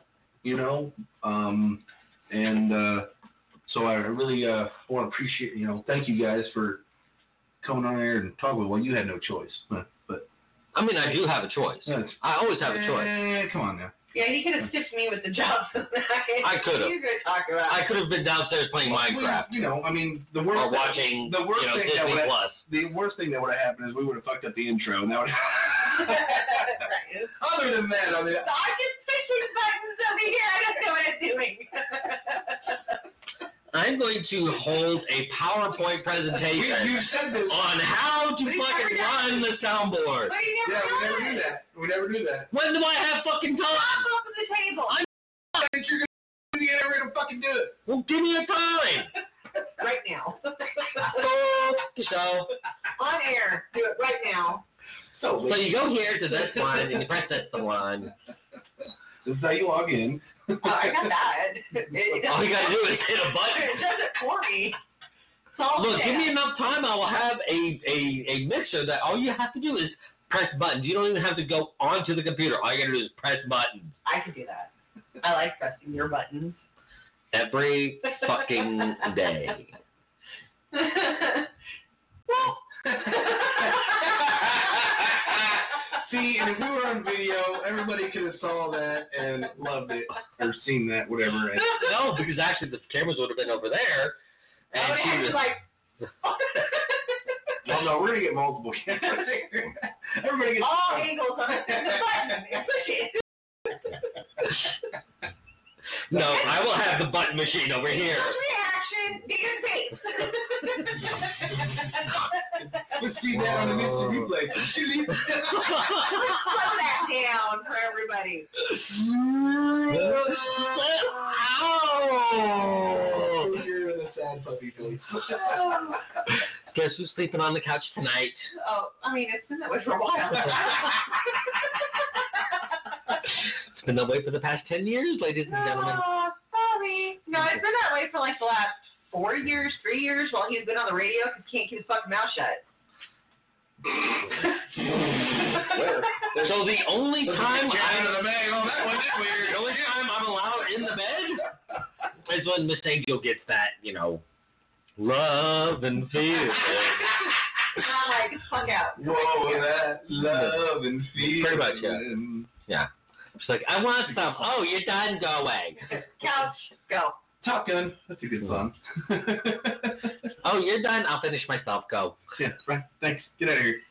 so I really want to appreciate, thank you guys for coming on air and talking. Well, you had no choice, but I mean, I do have a choice. I always have a choice. Come on now. Yeah, you could have stiffed me with the job tonight. I could have. You could talk about. I could have been downstairs playing Minecraft. The worst or watching Disney Plus. The worst thing that would have happened is we would have fucked up the intro. And that would Other than that, I just fishing buttons over here. I don't know what I'm doing. I'm going to hold a PowerPoint presentation on how to fucking run the soundboard. But you never do that. We never do that. When do I have fucking time? Stop open the table. I think you're going to get ready to fucking do it. Well, give me a time. Right now. So, on air. Do it right now. So you go here to this one, and you press this one. This is how you log in. Oh, I got that. All you gotta do is hit a button. It does it for me. Look, give me enough time. I will have a mixer that all you have to do is press buttons. You don't even have to go onto the computer. All you gotta do is press buttons. I can do that. I like pressing your buttons. Every fucking day. See, and if we were on video, everybody could have saw that and loved it, or seen that, whatever. And no, because actually the cameras would have been over there. And she was like... Oh, no, we're going to get multiple cameras. Everybody gets... all angles on the button. Push it. No, I will have the button machine over here. Reaction, get your face. Let's see that on the instant replay. Slow that down for everybody. Ow! You're in a sad puppy face. Guess who's sleeping on the couch tonight? Oh, I mean, it's been that way for a while. It's been that way for the past 10 years, ladies and gentlemen. Sorry. No, it's been that way for like the last 4 years, 3 years while he's been on the radio because he can't keep his fucking mouth shut. So the only time the only time I'm allowed in the bed is when Miss Angel gets that, love and feeling. Like, it's fuck out. Whoa, that love and feeling. Pretty much, yeah. She's like, I want some. Oh, you're done. Go away. Couch, go. Top Gun. That's a good song. Oh, you're done. I'll finish myself. Go. Yeah, right. Thanks. Get out of here.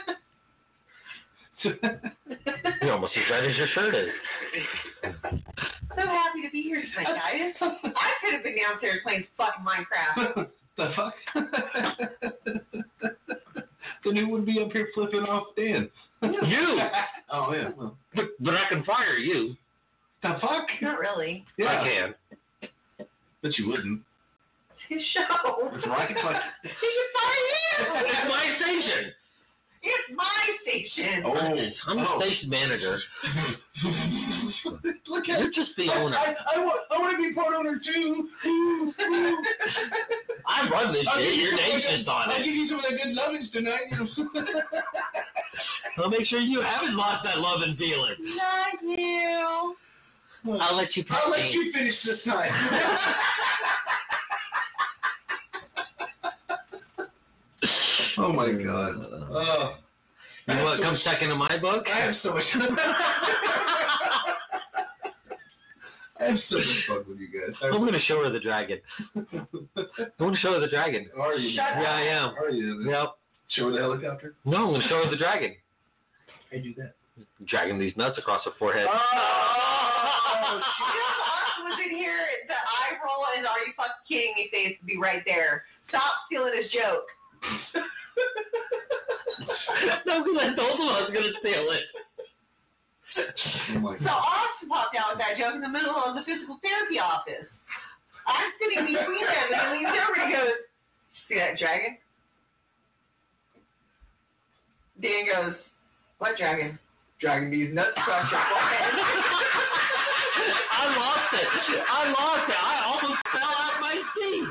You're almost as red as your shirt is. So happy to be here tonight, guys. I could have been downstairs playing fucking Minecraft. The fuck? Then who would be up here flipping off Dan? You! Oh, yeah. Well. But I can fire you. The fuck? Not really. Yeah. I can. But you wouldn't. It's his show. It's Rocket Fuck. He can fire you. It's my station. It's my station. Oh. I'm the station manager. Look at You're just the owner. I want to be part owner too. I run this shit. Your name's just on I'll it. give you some of that good lovings tonight. I'll make sure you haven't lost that love and feeling. Not you. I'll let you I'll let you finish this night. Oh my God. You want to come second in my book? I have so much. I have so much fun with you guys. I'm going to show her the dragon. I'm going to show her the dragon. Are you? Shut Yeah, up. I am. Are you? Yep. Show her the helicopter. No, I'm going to show her the dragon. I do that. Dragging these nuts across her forehead. You know, Austin was in here. The eye roll and "Are you fucking kidding me?" face would be right there. Stop stealing his joke. No, because I told him I was going to steal it. Oh my So Austin popped out with that joke in the middle of the physical therapy office. I'm sitting between them, and he leans over and he goes, "See that dragon?" Dan goes, "What dragon?" "Dragging these nuts across your forehead." I lost it. I almost fell out my seat.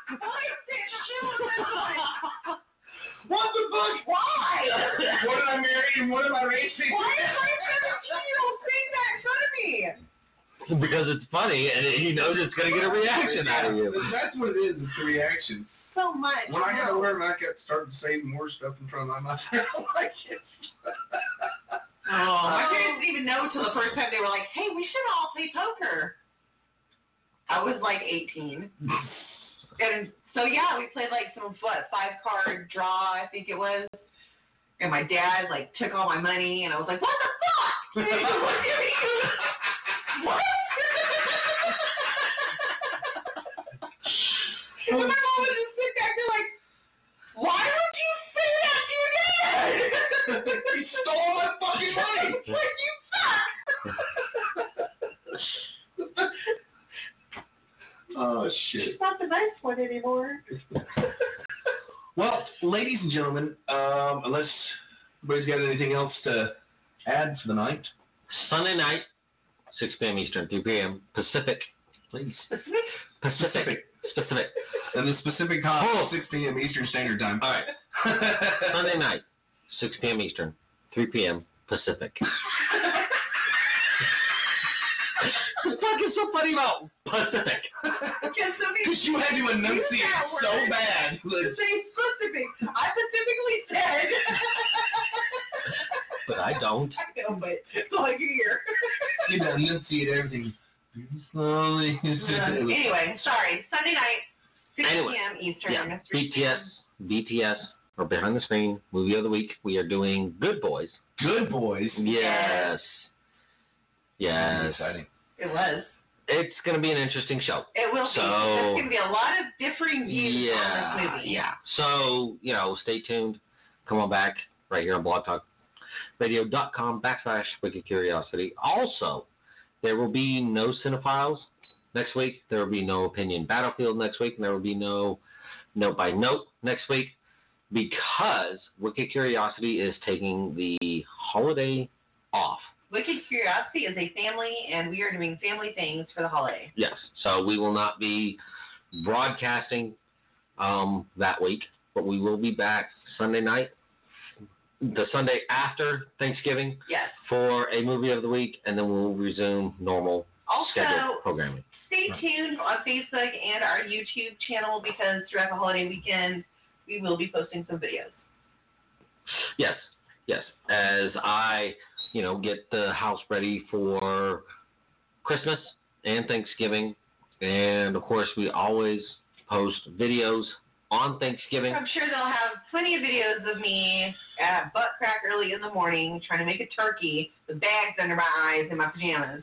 What the fuck? Why? What did I marry and what am I racing? Why is my 17-year-old saying that in front of me? Because it's funny, and he knows it's going to get a reaction out of you. That's what it is. It's the reaction. So much. When I got older and I kept starting to say more stuff in front of my mouth, I don't like it. My parents didn't even know until the first time they were like, "Hey, we should all play poker." I was like 18. And so, yeah, we played like some 5-card draw, I think it was. And my dad like took all my money, and I was like, "What the fuck?" And he was like, "What?" And my mom was just sitting back there like, "Why would you say that to your dad?" He stole my fucking money. Like, you suck. Oh, shit. It's not the nice one anymore. Well, ladies and gentlemen, unless anybody's got anything else to add for the night. Sunday night, 6 p.m. Eastern, 3 p.m. Pacific. Please. Pacific. And the specific time, Oh. 6 p.m. Eastern Standard Time. All right. Sunday night, 6 p.m. Eastern, 3 p.m. Pacific. What the fuck is so funny about Pacific? Because you had to enunciate so bad. To say specific. I specifically said. But I don't. I know, but it's all I can hear. You had to enunciate everything slowly. Anyway, sorry. Sunday night, 6 Anyway, p.m. Eastern. Yeah. Mr. BTS, or Behind the Screen, Movie of the Week. We are doing Good Boys. Good boys. Yes. Exciting. It was. It's going to be an interesting show. It will be. So- There's going to be a lot of differing views on this movie. Yeah. So, stay tuned. Come on back right here on blogtalkradio.com/Wicked Curiosity. Also, there will be no Cinephiles next week. There will be no Opinion Battlefield next week. And there will be no Note by Note next week because Wicked Curiosity is taking the holiday off. Wicked Curiosity is a family, and we are doing family things for the holiday. Yes. So we will not be broadcasting that week, but we will be back Sunday night, the Sunday after Thanksgiving, Yes. for a Movie of the Week, and then we'll resume normal scheduled Also, programming. stay tuned on Facebook and our YouTube channel because throughout the holiday weekend, we will be posting some videos. Yes. As I, get the house ready for Christmas and Thanksgiving, and of course we always post videos on Thanksgiving. I'm sure they'll have plenty of videos of me at butt crack early in the morning trying to make a turkey with bags under my eyes in my pajamas.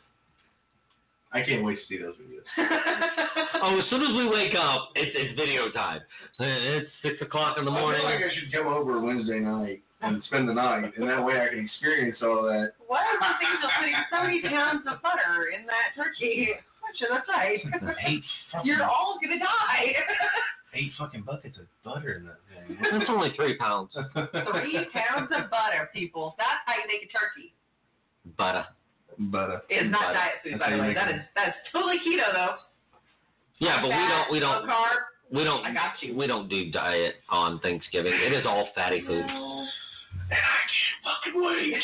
I can't wait to see those videos. Oh, as soon as we wake up, it's video time. It's 6 o'clock in the morning. I feel like I should come over Wednesday night and spend the night, and that way I can experience all that. What are the things of putting 30 pounds of butter in that turkey? What should I say? 8 You're all going to die. 8 fucking buckets of butter in that thing. That's only 3 pounds. 3 pounds of butter, people. That's how you make a turkey. Butter. Butter. It's not Butter. diet food, That's by how the you way. make That's totally keto, though. Yeah, but we Low carb. don't I got you. we don't do diet on Thanksgiving. It is all fatty food. I can't fucking wait.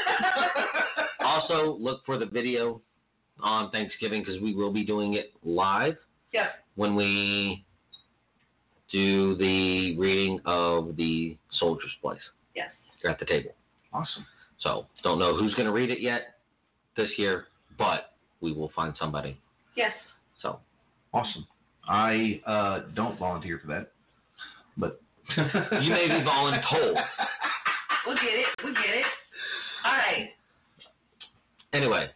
Also, look for the video on Thanksgiving because we will be doing it live Yep. when we do the reading of the Soldier's Place Yes. at the table. Awesome. So don't know who's going to read it yet this year, but we will find somebody. Yes. So awesome. I don't volunteer for that, but you may be voluntold. We'll get it. All right. Anyway.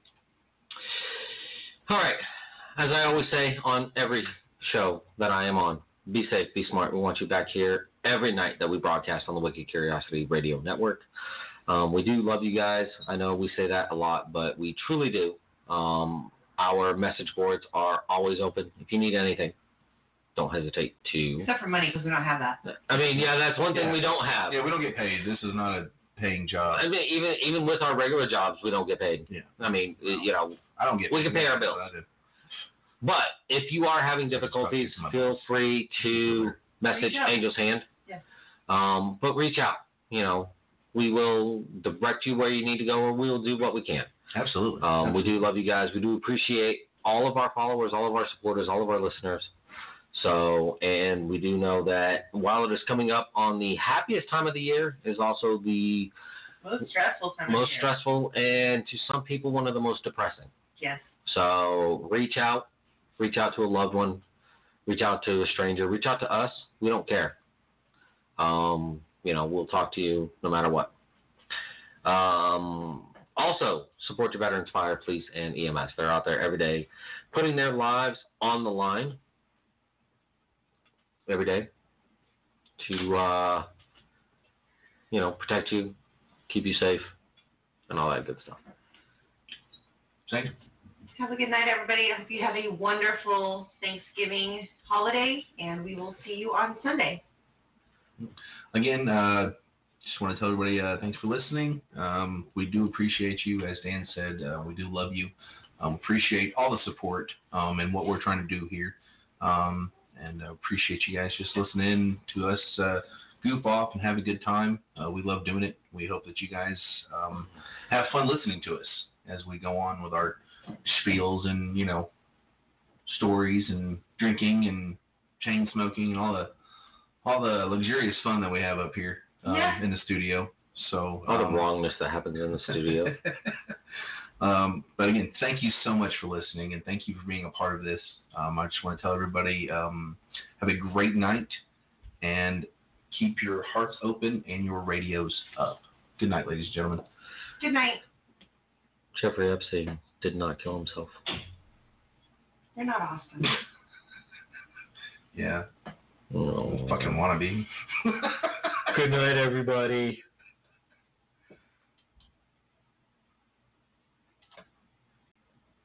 All right. As I always say on every show that I am on, be safe, be smart. We want you back here every night that we broadcast on the Wicked Curiosity Radio Network. We do love you guys. I know we say that a lot, but we truly do. Our message boards are always open. If you need anything, don't hesitate to. Except for money, because we don't have that. I mean, yeah, that's one thing we don't have. Yeah, we don't get paid. This is not a paying job. I mean, even with our regular jobs, we don't get paid. Yeah. I mean, I don't get paid. We can pay our bills. But if you are having difficulties, feel free to message Angel's Hand. Yes. But reach out. We will direct you where you need to go, or we will do what we can. Absolutely. We do love you guys. We do appreciate all of our followers, all of our supporters, all of our listeners. So, and we do know that while it is coming up on the happiest time of the year, is also the most stressful time of most year. stressful, and to some people, one of the most depressing. Yes. So reach out to a loved one, reach out to a stranger, reach out to us. We don't care. We'll talk to you no matter what. Also, support your veterans, fire, police, and EMS. They're out there every day, putting their lives on the line every day to, protect you, keep you safe, and all that good stuff. Thank you. Have a good night, everybody. I hope you have a wonderful Thanksgiving holiday, and we will see you on Sunday. Again, just want to tell everybody thanks for listening. We do appreciate you. As Dan said, we do love you. Appreciate all the support and what we're trying to do here. And appreciate you guys just listening to us goof off and have a good time. We love doing it. We hope that you guys have fun listening to us as we go on with our spiels and, stories and drinking and chain smoking and all the luxurious fun that we have up here in the studio. So all the wrongness that happens in the studio. But again, thank you so much for listening, and thank you for being a part of this. I just want to tell everybody, have a great night, and keep your hearts open and your radios up. Good night, ladies and gentlemen. Good night. Jeffrey Epstein did not kill himself. You're not Austin. Yeah. No. Fucking wannabe. Good night, everybody.